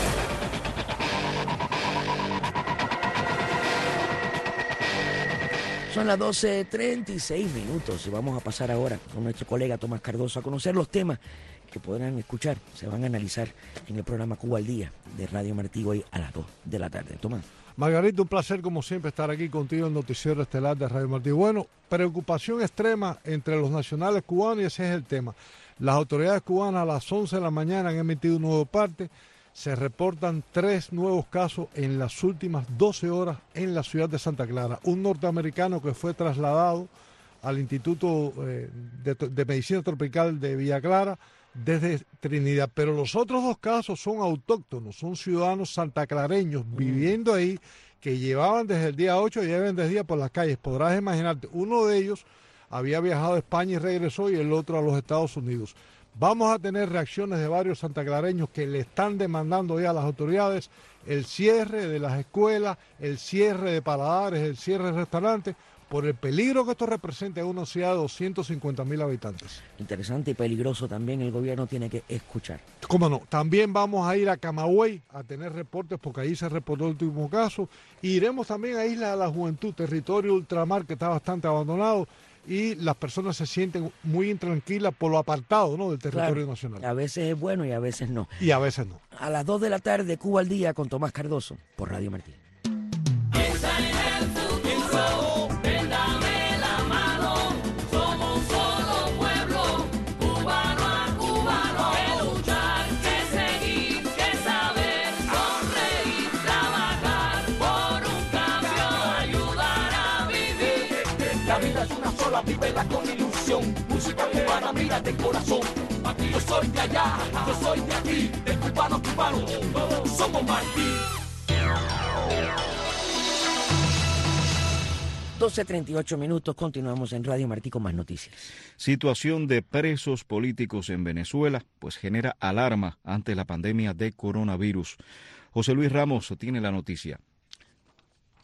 Son las doce treinta y seis minutos y vamos a pasar ahora con nuestro colega Tomás Cardoso a conocer los temas que podrán escuchar, se van a analizar en el programa Cuba al Día de Radio Martí hoy a las dos de la tarde. Tomás. Margarita, un placer como siempre estar aquí contigo en Noticiero Estelar de Radio Martí. Bueno, preocupación extrema entre los nacionales cubanos y ese es el tema. Las autoridades cubanas a las once de la mañana han emitido un nuevo parte. Se reportan tres nuevos casos en las últimas doce horas en la ciudad de Santa Clara. Un norteamericano que fue trasladado al Instituto eh, de, de Medicina Tropical de Villa Clara desde Trinidad. Pero los otros dos casos son autóctonos, son ciudadanos santaclareños mm. viviendo ahí, que llevaban desde el día ocho y llevan desde el día por las calles. Podrás imaginarte, uno de ellos había viajado a España y regresó y el otro a los Estados Unidos. Vamos a tener reacciones de varios santaclareños que le están demandando ya a las autoridades el cierre de las escuelas, el cierre de paladares, el cierre de restaurantes, por el peligro que esto representa en una ciudad de doscientos cincuenta mil habitantes. Interesante y peligroso también, el gobierno tiene que escuchar. Cómo no, también vamos a ir a Camagüey a tener reportes porque ahí se reportó el último caso. Y iremos también a Isla de la Juventud, territorio ultramar que está bastante abandonado. Y las personas se sienten muy intranquilas por lo apartado, ¿no?, del territorio claro, nacional. A veces es bueno y a veces no. Y a veces no. A las dos de la tarde, Cuba al Día con Tomás Cardoso, por Radio Martí. Vívela con ilusión, música cubana, mira de corazón. Aquí yo soy de allá, yo soy de aquí, de cubano a cubano, somos Martí. doce treinta y ocho minutos, continuamos en Radio Martí con más noticias. Situación de presos políticos en Venezuela, pues genera alarma ante la pandemia de coronavirus. José Luis Ramos tiene la noticia.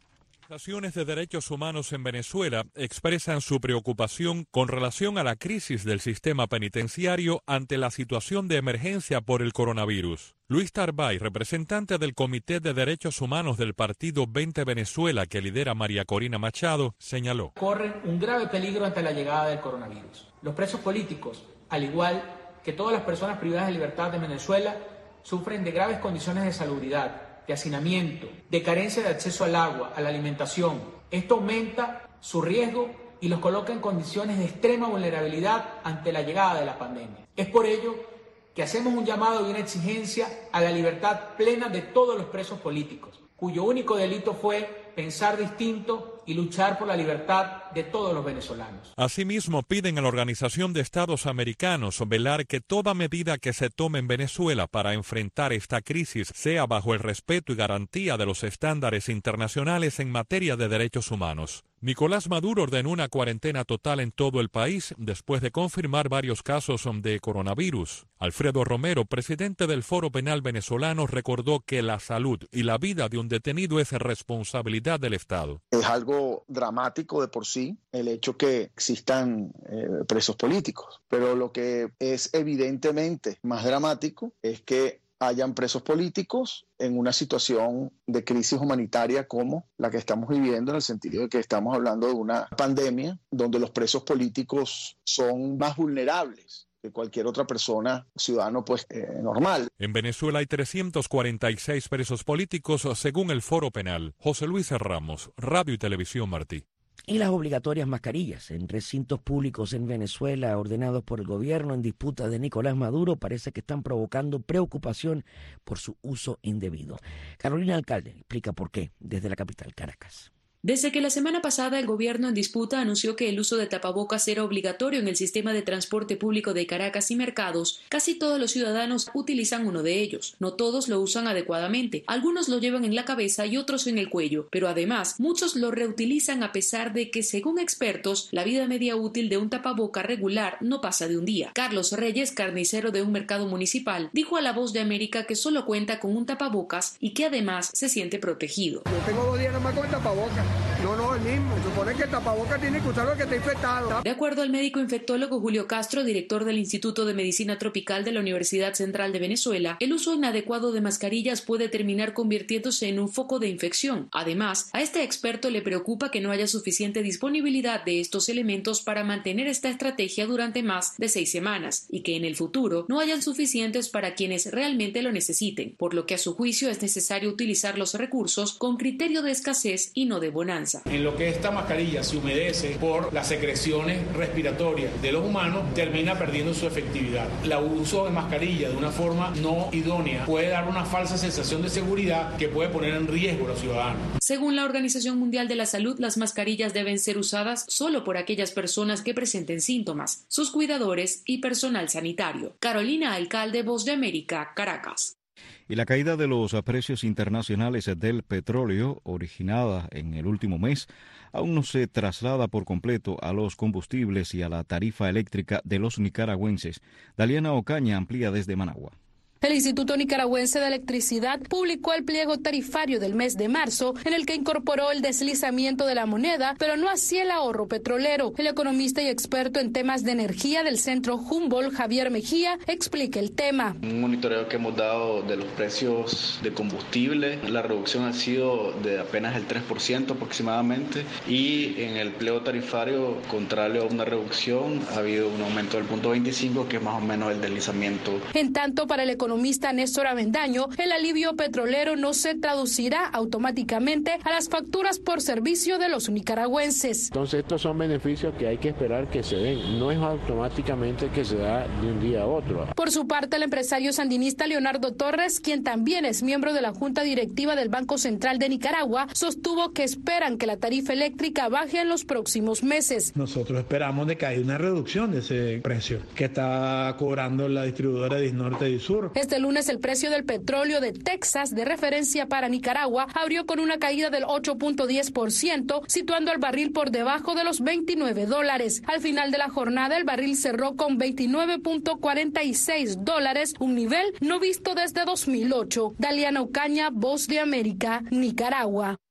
Organizaciones de derechos humanos en Venezuela expresan su preocupación con relación a la crisis del sistema penitenciario ante la situación de emergencia por el coronavirus. Luis Tarbay, representante del Comité de Derechos Humanos del Partido veinte Venezuela que lidera María Corina Machado, señaló: corren un grave peligro ante la llegada del coronavirus. Los presos políticos, al igual que todas las personas privadas de libertad de Venezuela, sufren de graves condiciones de salubridad, de hacinamiento, de carencia de acceso al agua, a la alimentación. Esto aumenta su riesgo y los coloca en condiciones de extrema vulnerabilidad ante la llegada de la pandemia. Es por ello que hacemos un llamado y una exigencia a la libertad plena de todos los presos políticos, cuyo único delito fue pensar distinto y luchar por la libertad de todos los venezolanos. Asimismo, piden a la Organización de Estados Americanos velar que toda medida que se tome en Venezuela para enfrentar esta crisis sea bajo el respeto y garantía de los estándares internacionales en materia de derechos humanos. Nicolás Maduro ordenó una cuarentena total en todo el país después de confirmar varios casos de coronavirus. Alfredo Romero, presidente del Foro Penal Venezolano, recordó que la salud y la vida de un detenido es responsabilidad del Estado. Es algo dramático de por sí el hecho que existan eh, presos políticos, pero lo que es evidentemente más dramático es que hayan presos políticos en una situación de crisis humanitaria como la que estamos viviendo, en el sentido de que estamos hablando de una pandemia donde los presos políticos son más vulnerables que cualquier otra persona, ciudadano pues eh, normal. En Venezuela hay trescientos cuarenta y seis presos políticos según el Foro Penal. José Luis Ramos, Radio y Televisión Martí. Y las obligatorias mascarillas en recintos públicos en Venezuela, ordenados por el gobierno en disputa de Nicolás Maduro, parece que están provocando preocupación por su uso indebido. Carolina Alcalde explica por qué desde la capital, Caracas. Desde que la semana pasada el gobierno en disputa anunció que el uso de tapabocas era obligatorio en el sistema de transporte público de Caracas y mercados, casi todos los ciudadanos utilizan uno de ellos. No todos lo usan adecuadamente, algunos lo llevan en la cabeza y otros en el cuello, pero además muchos lo reutilizan a pesar de que, según expertos, la vida media útil de un tapaboca regular no pasa de un día. Carlos Reyes, carnicero de un mercado municipal, dijo a La Voz de América que solo cuenta con un tapabocas y que además se siente protegido. Yo tengo dos días nomás con el tapabocas. No, no, el mismo. Supone que el tapabocas tiene que usarlo que está infectado. De acuerdo al médico infectólogo Julio Castro, director del Instituto de Medicina Tropical de la Universidad Central de Venezuela, el uso inadecuado de mascarillas puede terminar convirtiéndose en un foco de infección. Además, a este experto le preocupa que no haya suficiente disponibilidad de estos elementos para mantener esta estrategia durante más de seis semanas y que en el futuro no hayan suficientes para quienes realmente lo necesiten, por lo que a su juicio es necesario utilizar los recursos con criterio de escasez y no de bonanza. En lo que esta mascarilla se humedece por las secreciones respiratorias de los humanos, termina perdiendo su efectividad. El uso de mascarilla de una forma no idónea puede dar una falsa sensación de seguridad que puede poner en riesgo a los ciudadanos. Según la Organización Mundial de la Salud, las mascarillas deben ser usadas solo por aquellas personas que presenten síntomas, sus cuidadores y personal sanitario. Carolina Alcalde, Voz de América, Caracas. Y la caída de los precios internacionales del petróleo, originada en el último mes, aún no se traslada por completo a los combustibles y a la tarifa eléctrica de los nicaragüenses. Daliana Ocaña amplía desde Managua. El Instituto Nicaragüense de Electricidad publicó el pliego tarifario del mes de marzo, en el que incorporó el deslizamiento de la moneda, pero no así el ahorro petrolero. El economista y experto en temas de energía del Centro Humboldt, Javier Mejía, explica el tema. Un monitoreo que hemos dado de los precios de combustible, la reducción ha sido de apenas el tres por ciento aproximadamente, y en el pliego tarifario, contrario a una reducción, ha habido un aumento del punto veinticinco, que es más o menos el deslizamiento. En tanto, para el economista economista Néstor Avendaño, el alivio petrolero no se traducirá automáticamente a las facturas por servicio de los nicaragüenses. Entonces estos son beneficios que hay que esperar que se den, no es automáticamente que se da de un día a otro. Por su parte, el empresario sandinista Leonardo Torres, quien también es miembro de la Junta Directiva del Banco Central de Nicaragua, sostuvo que esperan que la tarifa eléctrica baje en los próximos meses. Nosotros esperamos de que haya una reducción de ese precio que está cobrando la distribuidora de Norte y Sur. Este lunes el precio del petróleo de Texas, de referencia para Nicaragua, abrió con una caída del ocho punto diez por ciento, situando al barril por debajo de los veintinueve dólares. Al final de la jornada, el barril cerró con veintinueve punto cuarenta y seis dólares, un nivel no visto desde dos mil ocho. Daliana Ocaña, Voz de América, Nicaragua.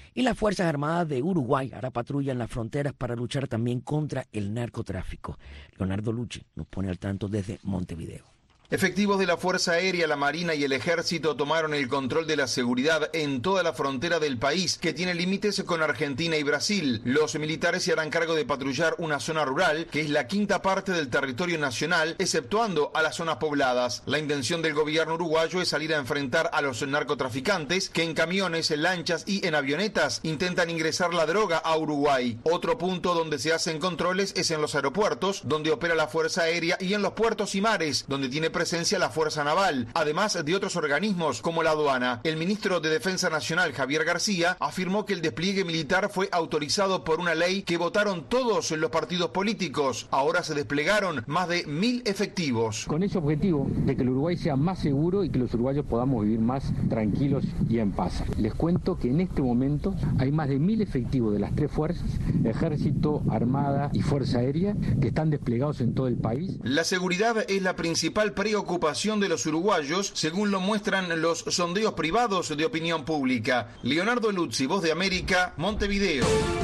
Y las Fuerzas Armadas de Uruguay hará patrulla en las fronteras para luchar también contra el narcotráfico. Leonardo Luche nos pone al tanto desde Montevideo. Efectivos de la Fuerza Aérea, la Marina y el Ejército tomaron el control de la seguridad en toda la frontera del país, que tiene límites con Argentina y Brasil. Los militares se harán cargo de patrullar una zona rural, que es la quinta parte del territorio nacional, exceptuando a las zonas pobladas. La intención del gobierno uruguayo es salir a enfrentar a los narcotraficantes, que en camiones, en lanchas y en avionetas intentan ingresar la droga a Uruguay. Otro punto donde se hacen controles es en los aeropuertos, donde opera la Fuerza Aérea, y en los puertos y mares, donde tiene presencia la Fuerza Naval, además de otros organismos como la aduana. El ministro de Defensa Nacional, Javier García, afirmó que el despliegue militar fue autorizado por una ley que votaron todos los partidos políticos. Ahora se desplegaron más de mil efectivos. Con ese objetivo de que el Uruguay sea más seguro y que los uruguayos podamos vivir más tranquilos y en paz. Les cuento que en este momento hay más de mil efectivos de las tres fuerzas, Ejército, Armada y Fuerza Aérea, que están desplegados en todo el país. La seguridad es la principal preocupación de los uruguayos, según lo muestran los sondeos privados de opinión pública. Leonardo Luzzi, Voz de América, Montevideo.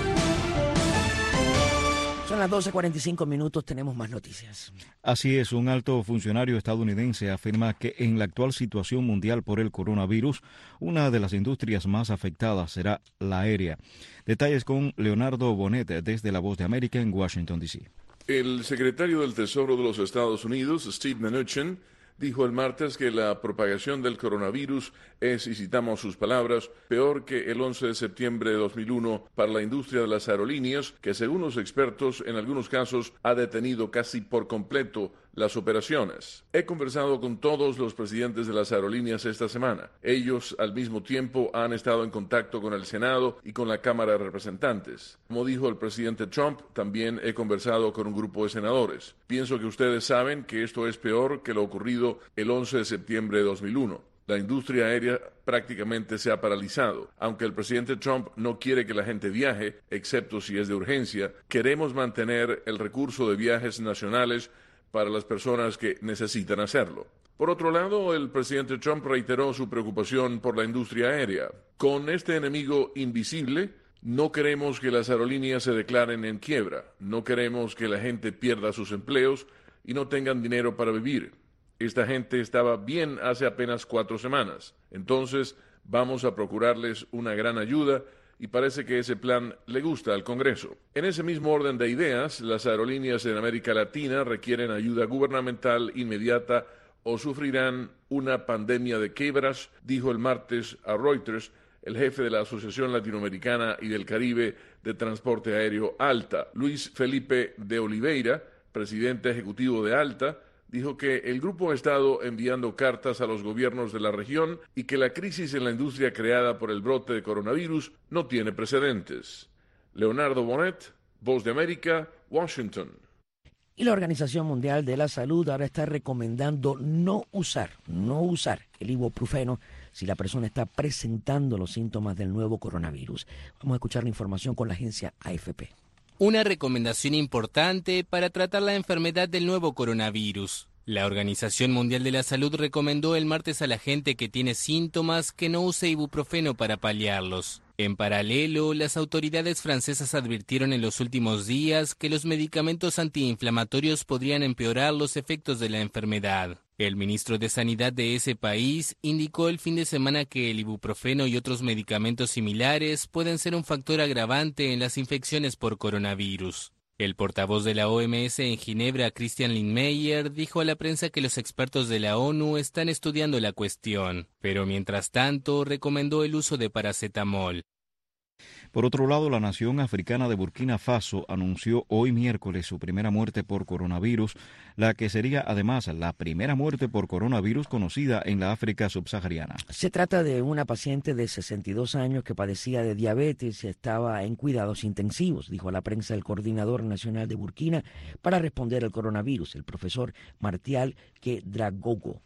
Son las doce cuarenta y cinco minutos, tenemos más noticias. Así es, un alto funcionario estadounidense afirma que en la actual situación mundial por el coronavirus, una de las industrias más afectadas será la aérea. Detalles con Leonardo Bonet desde La Voz de América en Washington, D C El secretario del Tesoro de los Estados Unidos, Steve Mnuchin, dijo el martes que la propagación del coronavirus es, y citamos sus palabras, peor que el once de septiembre de dos mil uno para la industria de las aerolíneas, que según los expertos en algunos casos ha detenido casi por completo las operaciones. He conversado con todos los presidentes de las aerolíneas esta semana. Ellos al mismo tiempo han estado en contacto con el Senado y con la Cámara de Representantes. Como dijo el presidente Trump, también he conversado con un grupo de senadores. Pienso que ustedes saben que esto es peor que lo ocurrido el once de septiembre de dos mil uno. La industria aérea prácticamente se ha paralizado. Aunque el presidente Trump no quiere que la gente viaje, excepto si es de urgencia, queremos mantener el recurso de viajes nacionales para las personas que necesitan hacerlo. Por otro lado, el presidente Trump reiteró su preocupación por la industria aérea. Con este enemigo invisible, no queremos que las aerolíneas se declaren en quiebra. No queremos que la gente pierda sus empleos y no tengan dinero para vivir. Esta gente estaba bien hace apenas cuatro semanas. Entonces, vamos a procurarles una gran ayuda y parece que ese plan le gusta al Congreso. En ese mismo orden de ideas, las aerolíneas en América Latina requieren ayuda gubernamental inmediata o sufrirán una pandemia de quiebras, dijo el martes a Reuters el jefe de la Asociación Latinoamericana y del Caribe de Transporte Aéreo ALTA, Luis Felipe de Oliveira, presidente ejecutivo de ALTA, dijo que el grupo ha estado enviando cartas a los gobiernos de la región y que la crisis en la industria creada por el brote de coronavirus no tiene precedentes. Leonardo Bonet, Voz de América, Washington. Y la Organización Mundial de la Salud ahora está recomendando no usar, no usar el ibuprofeno si la persona está presentando los síntomas del nuevo coronavirus. Vamos a escuchar la información con la agencia A F P. Una recomendación importante para tratar la enfermedad del nuevo coronavirus. La Organización Mundial de la Salud recomendó el martes a la gente que tiene síntomas que no use ibuprofeno para paliarlos. En paralelo, las autoridades francesas advirtieron en los últimos días que los medicamentos antiinflamatorios podrían empeorar los efectos de la enfermedad. El ministro de Sanidad de ese país indicó el fin de semana que el ibuprofeno y otros medicamentos similares pueden ser un factor agravante en las infecciones por coronavirus. El portavoz de la O M S en Ginebra, Christian Lindmeier, dijo a la prensa que los expertos de la ONU están estudiando la cuestión, pero mientras tanto recomendó el uso de paracetamol. Por otro lado, la nación africana de Burkina Faso anunció hoy miércoles su primera muerte por coronavirus, la que sería además la primera muerte por coronavirus conocida en la África subsahariana. Se trata de una paciente de sesenta y dos años que padecía de diabetes y estaba en cuidados intensivos, dijo a la prensa el coordinador nacional de Burkina para responder al coronavirus, el profesor Martial Kedragogo.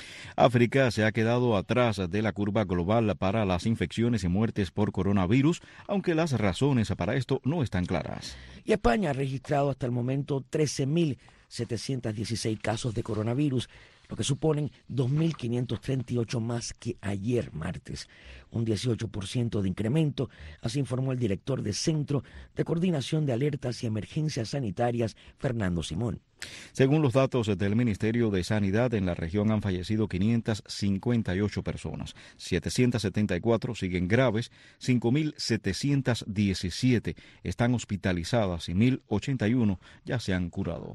África se ha quedado atrás de la curva global para las infecciones y muertes por coronavirus, aunque las razones para esto no están claras. Y España ha registrado hasta el momento trece mil setecientos dieciséis casos de coronavirus, lo que suponen dos mil quinientos treinta y ocho más que ayer martes, un dieciocho por ciento de incremento, así informó el director del Centro de Coordinación de Alertas y Emergencias Sanitarias, Fernando Simón. Según los datos del Ministerio de Sanidad, en la región han fallecido quinientas cincuenta y ocho personas, setecientas setenta y cuatro siguen graves, cinco mil setecientas diecisiete están hospitalizadas y mil ochenta y uno ya se han curado.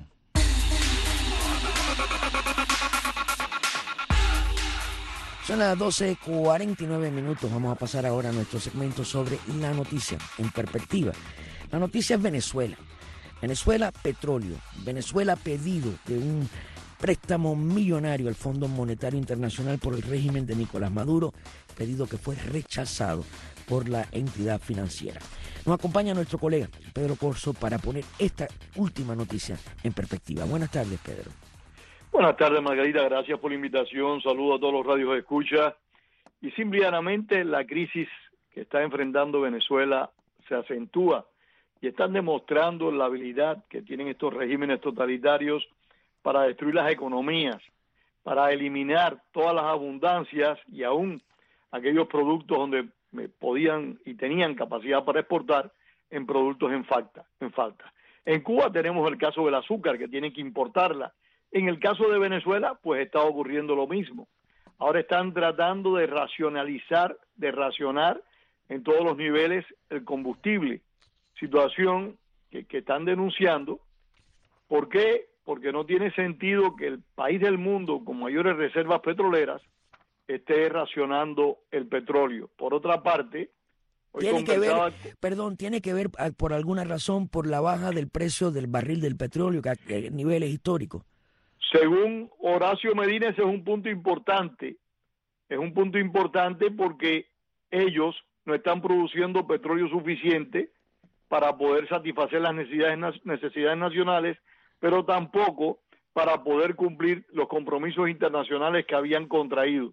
Son las doce cuarenta y nueve minutos. Vamos a pasar ahora a nuestro segmento sobre la noticia en perspectiva. La noticia es Venezuela. Venezuela, petróleo. Venezuela ha pedido de un préstamo millonario al Fondo Monetario Internacional por el régimen de Nicolás Maduro, pedido que fue rechazado por la entidad financiera. Nos acompaña nuestro colega Pedro Corso para poner esta última noticia en perspectiva. Buenas tardes, Pedro. Buenas tardes, Margarita, gracias por la invitación, saludo a todos los radios de escucha. Y simplemente la crisis que está enfrentando Venezuela se acentúa y están demostrando la habilidad que tienen estos regímenes totalitarios para destruir las economías, para eliminar todas las abundancias y aún aquellos productos donde podían y tenían capacidad para exportar en productos en falta. En falta. En Cuba tenemos el caso del azúcar, que tienen que importarla. En el caso de Venezuela, pues está ocurriendo lo mismo. Ahora están tratando de racionalizar, de racionar en todos los niveles el combustible. Situación que, que están denunciando. ¿Por qué? Porque no tiene sentido que el país del mundo con mayores reservas petroleras esté racionando el petróleo. Por otra parte, hoy tiene que ver, conversaba... perdón, tiene que ver por alguna razón por la baja del precio del barril del petróleo que a niveles históricos. Según Horacio Medina, ese es un punto importante. Es un punto importante porque ellos no están produciendo petróleo suficiente para poder satisfacer las necesidades, necesidades nacionales, pero tampoco para poder cumplir los compromisos internacionales que habían contraído.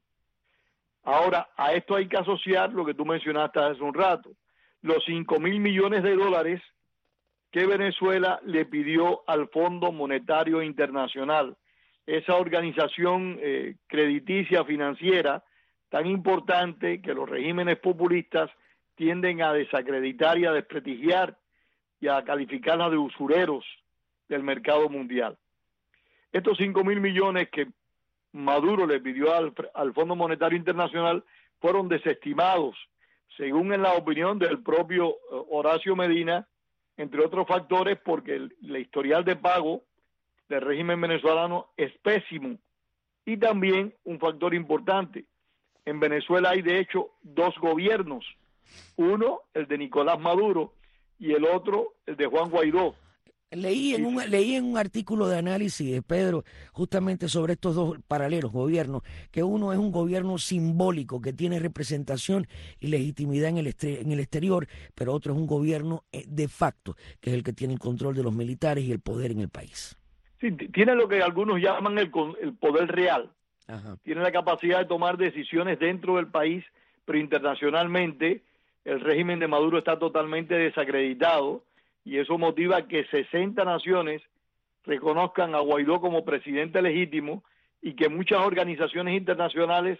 Ahora, a esto hay que asociar lo que tú mencionaste hace un rato, los cinco mil millones de dólares que Venezuela le pidió al Fondo Monetario Internacional, esa organización eh, crediticia financiera tan importante que los regímenes populistas tienden a desacreditar y a desprestigiar y a calificarla de usureros del mercado mundial. Estos cinco mil millones que Maduro le pidió al, al Fondo Monetario Internacional fueron desestimados, según en la opinión del propio uh, Horacio Medina, entre otros factores porque el, el historial de pago del régimen venezolano es pésimo. Y también un factor importante, en Venezuela hay de hecho dos gobiernos, uno el de Nicolás Maduro y el otro el de Juan Guaidó. Leí en un leí en un artículo de análisis, Pedro, justamente sobre estos dos paralelos gobiernos, que uno es un gobierno simbólico que tiene representación y legitimidad en el, estre, en el exterior, pero otro es un gobierno de facto, que es el que tiene el control de los militares y el poder en el país. Sí, tiene lo que algunos llaman el, el poder real. Ajá. Tiene la capacidad de tomar decisiones dentro del país, pero internacionalmente el régimen de Maduro está totalmente desacreditado. Y eso motiva que sesenta naciones reconozcan a Guaidó como presidente legítimo y que muchas organizaciones internacionales,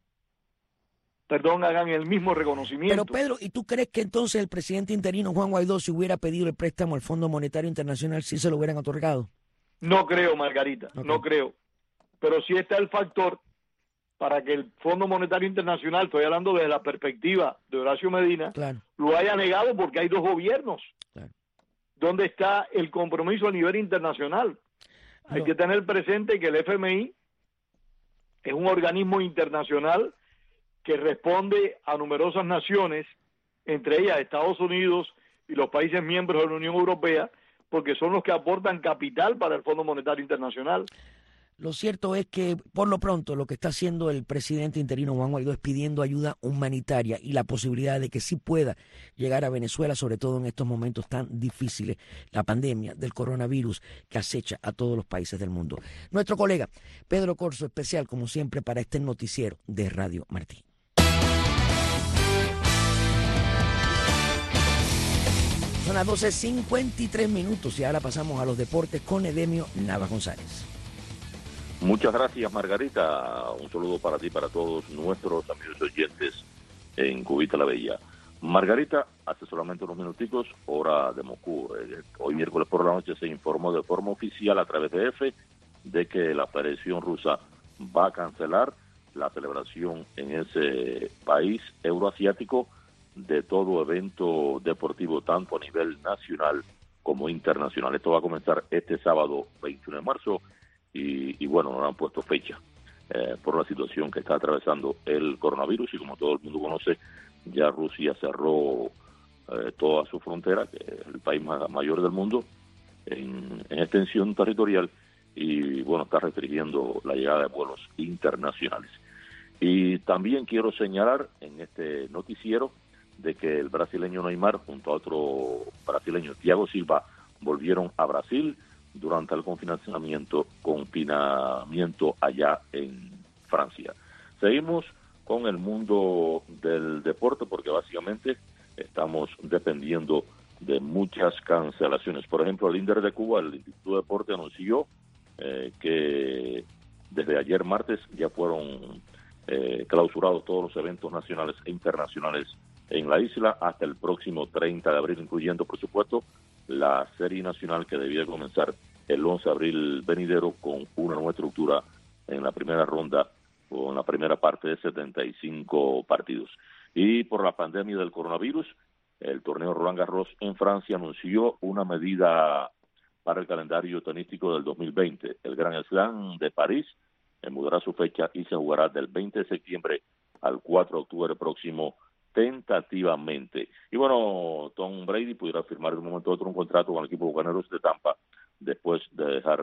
perdón, hagan el mismo reconocimiento. Pero Pedro, ¿y tú crees que entonces el presidente interino Juan Guaidó, si hubiera pedido el préstamo al Fondo Monetario Internacional, sí se lo hubieran otorgado? No creo, Margarita, okay. no creo. Pero sí está el factor para que el Fondo Monetario Internacional, estoy hablando desde la perspectiva de Horacio Medina, claro, lo haya negado porque hay dos gobiernos. Claro. ¿Dónde está el compromiso a nivel internacional? No. Hay que tener presente que el F M I es un organismo internacional que responde a numerosas naciones, entre ellas Estados Unidos y los países miembros de la Unión Europea, porque son los que aportan capital para el Fondo Monetario Internacional. Lo cierto es que, por lo pronto, lo que está haciendo el presidente interino Juan Guaidó es pidiendo ayuda humanitaria y la posibilidad de que sí pueda llegar a Venezuela, sobre todo en estos momentos tan difíciles, la pandemia del coronavirus que acecha a todos los países del mundo. Nuestro colega Pedro Corso, especial, como siempre, para este noticiero de Radio Martí. Son las doce cincuenta y tres minutos y ahora pasamos a los deportes con Edemio Nava González. Muchas gracias, Margarita. Un saludo para ti y para todos nuestros amigos oyentes en Cubita la Bella. Margarita, hace solamente unos minuticos, hora de Moscú. Eh, hoy miércoles por la noche se informó de forma oficial a través de F de que la Federación Rusa va a cancelar la celebración en ese país euroasiático de todo evento deportivo, tanto a nivel nacional como internacional. Esto va a comenzar este sábado veintiuno de marzo y, y bueno, no han puesto fecha eh, por la situación que está atravesando el coronavirus y como todo el mundo conoce, ya Rusia cerró eh, toda su frontera, que es el país más, mayor del mundo en, en extensión territorial y bueno, está restringiendo la llegada de vuelos internacionales. Y también quiero señalar en este noticiero de que el brasileño Neymar junto a otro brasileño, Thiago Silva, volvieron a Brasil durante el confinamiento, confinamiento allá en Francia. Seguimos con el mundo del deporte porque básicamente estamos dependiendo de muchas cancelaciones. Por ejemplo, el INDER de Cuba, el Instituto de Deporte, anunció eh, que desde ayer martes ya fueron eh, clausurados todos los eventos nacionales e internacionales en la isla hasta el próximo treinta de abril, incluyendo, por supuesto, la serie nacional que debía comenzar el once de abril venidero con una nueva estructura en la primera ronda o en la primera parte de setenta y cinco partidos. Y por la pandemia del coronavirus, el torneo Roland Garros en Francia anunció una medida para el calendario tenístico del dos mil veinte. El Grand Slam de París mudará su fecha y se jugará del veinte de septiembre al cuatro de octubre próximo, tentativamente. Y bueno, Tom Brady pudiera firmar de un momento a otro un contrato con el equipo Bucaneros de Tampa después de dejar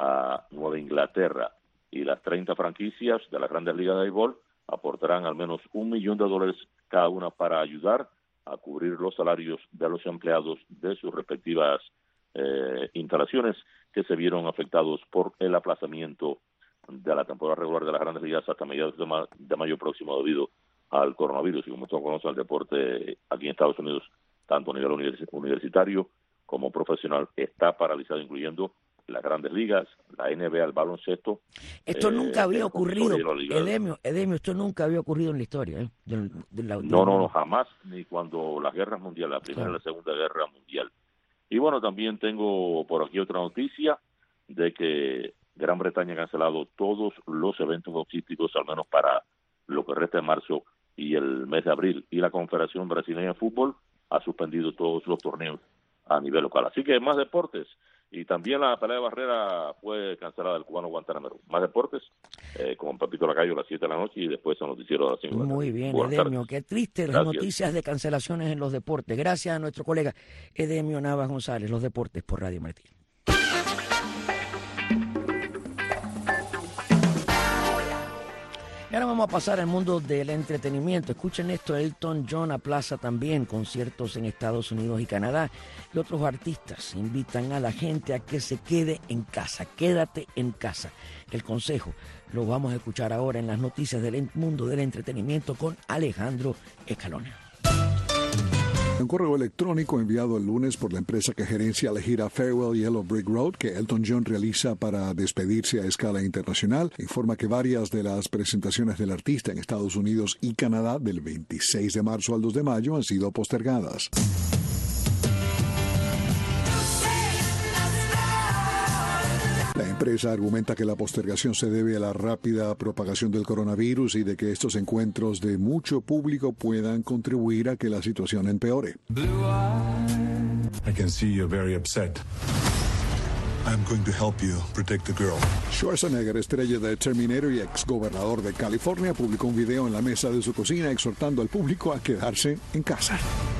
a Nueva Inglaterra. Y las treinta franquicias de las Grandes Ligas de Béisbol aportarán al menos un millón de dólares cada una para ayudar a cubrir los salarios de los empleados de sus respectivas eh, instalaciones que se vieron afectados por el aplazamiento de la temporada regular de las Grandes Ligas hasta mediados de, ma- de mayo próximo debido al coronavirus. Y como todos conocen, el deporte aquí en Estados Unidos, tanto a nivel univers- universitario como profesional, está paralizado, incluyendo las Grandes Ligas, la N B A, el baloncesto. Esto eh, nunca había ocurrido, Liga... Edemio, Edemio, esto nunca había ocurrido en la historia. ¿eh? De, de la, de no, no, no, jamás, ni cuando las guerras mundiales, la Primera claro. y la Segunda Guerra Mundial. Y bueno, también tengo por aquí otra noticia de que Gran Bretaña ha cancelado todos los eventos boxísticos, al menos para lo que resta de marzo y el mes de abril. Y la Confederación Brasileña de Fútbol ha suspendido todos los torneos a nivel local. Así que más deportes. Y también la pelea de barrera fue cancelada del cubano Guantanamero. Más deportes, eh, con Pepito Lacayo a las siete de la noche y después el noticiero a las cinco de la tarde. Muy bien, Buenas Edemio. tardes. Qué triste las Gracias. noticias de cancelaciones en los deportes. Gracias a nuestro colega Edemio Navas González, los deportes por Radio Martín. Y ahora vamos a pasar al mundo del entretenimiento. Escuchen esto, Elton John aplaza también conciertos en Estados Unidos y Canadá. Y otros artistas invitan a la gente a que se quede en casa. Quédate en casa. El consejo lo vamos a escuchar ahora en las noticias del mundo del entretenimiento con Alejandro Escalona. Un correo electrónico enviado el lunes por la empresa que gerencia la gira Farewell Yellow Brick Road que Elton John realiza para despedirse a escala internacional informa que varias de las presentaciones del artista en Estados Unidos y Canadá del veintiséis de marzo al dos de mayo han sido postergadas. La empresa argumenta que la postergación se debe a la rápida propagación del coronavirus y de que estos encuentros de mucho público puedan contribuir a que la situación empeore. I can see you're very upset. I'm going to help you protect the girl. Schwarzenegger, estrella de Terminator y ex gobernador de California, publicó un video en la mesa de su cocina exhortando al público a quedarse en casa.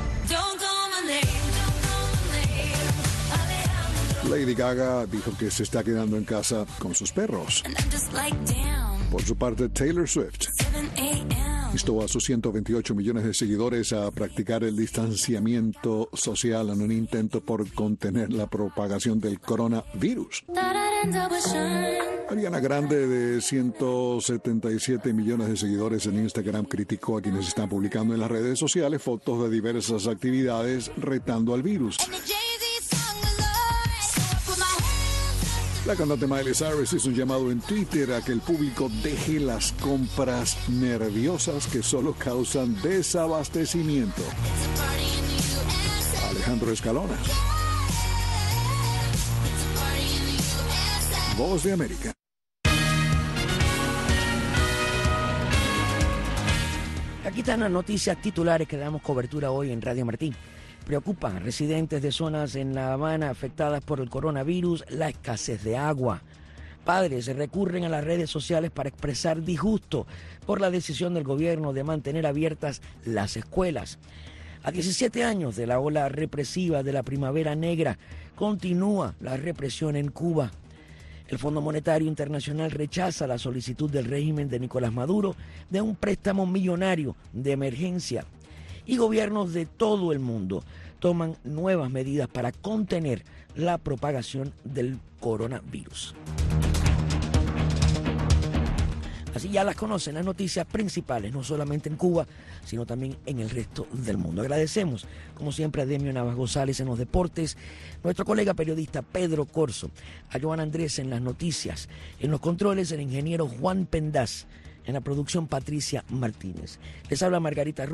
Lady Gaga dijo que se está quedando en casa con sus perros. Por su parte, Taylor Swift instó a sus ciento veintiocho millones de seguidores a practicar el distanciamiento social en un intento por contener la propagación del coronavirus. Ariana Grande, de ciento setenta y siete millones de seguidores en Instagram, criticó a quienes están publicando en las redes sociales fotos de diversas actividades retando al virus. La cantante Miley Cyrus hizo un llamado en Twitter a que el público deje las compras nerviosas que solo causan desabastecimiento. Alejandro Escalona. Voz de América. Aquí están las noticias titulares que damos cobertura hoy en Radio Martín. Preocupa a residentes de zonas en La Habana afectadas por el coronavirus la escasez de agua. Padres recurren a las redes sociales para expresar disgusto por la decisión del gobierno de mantener abiertas las escuelas. A diecisiete años de la ola represiva de la Primavera Negra, continúa la represión en Cuba. El Fondo Monetario Internacional rechaza la solicitud del régimen de Nicolás Maduro de un préstamo millonario de emergencia. Y gobiernos de todo el mundo toman nuevas medidas para contener la propagación del coronavirus. Así ya las conocen las noticias principales, no solamente en Cuba, sino también en el resto del mundo. Agradecemos, como siempre, a Demio Navas González en los deportes, nuestro colega periodista Pedro Corso, a Joan Andrés en las noticias, en los controles el ingeniero Juan Pendaz, en la producción Patricia Martínez. Les habla Margarita Ru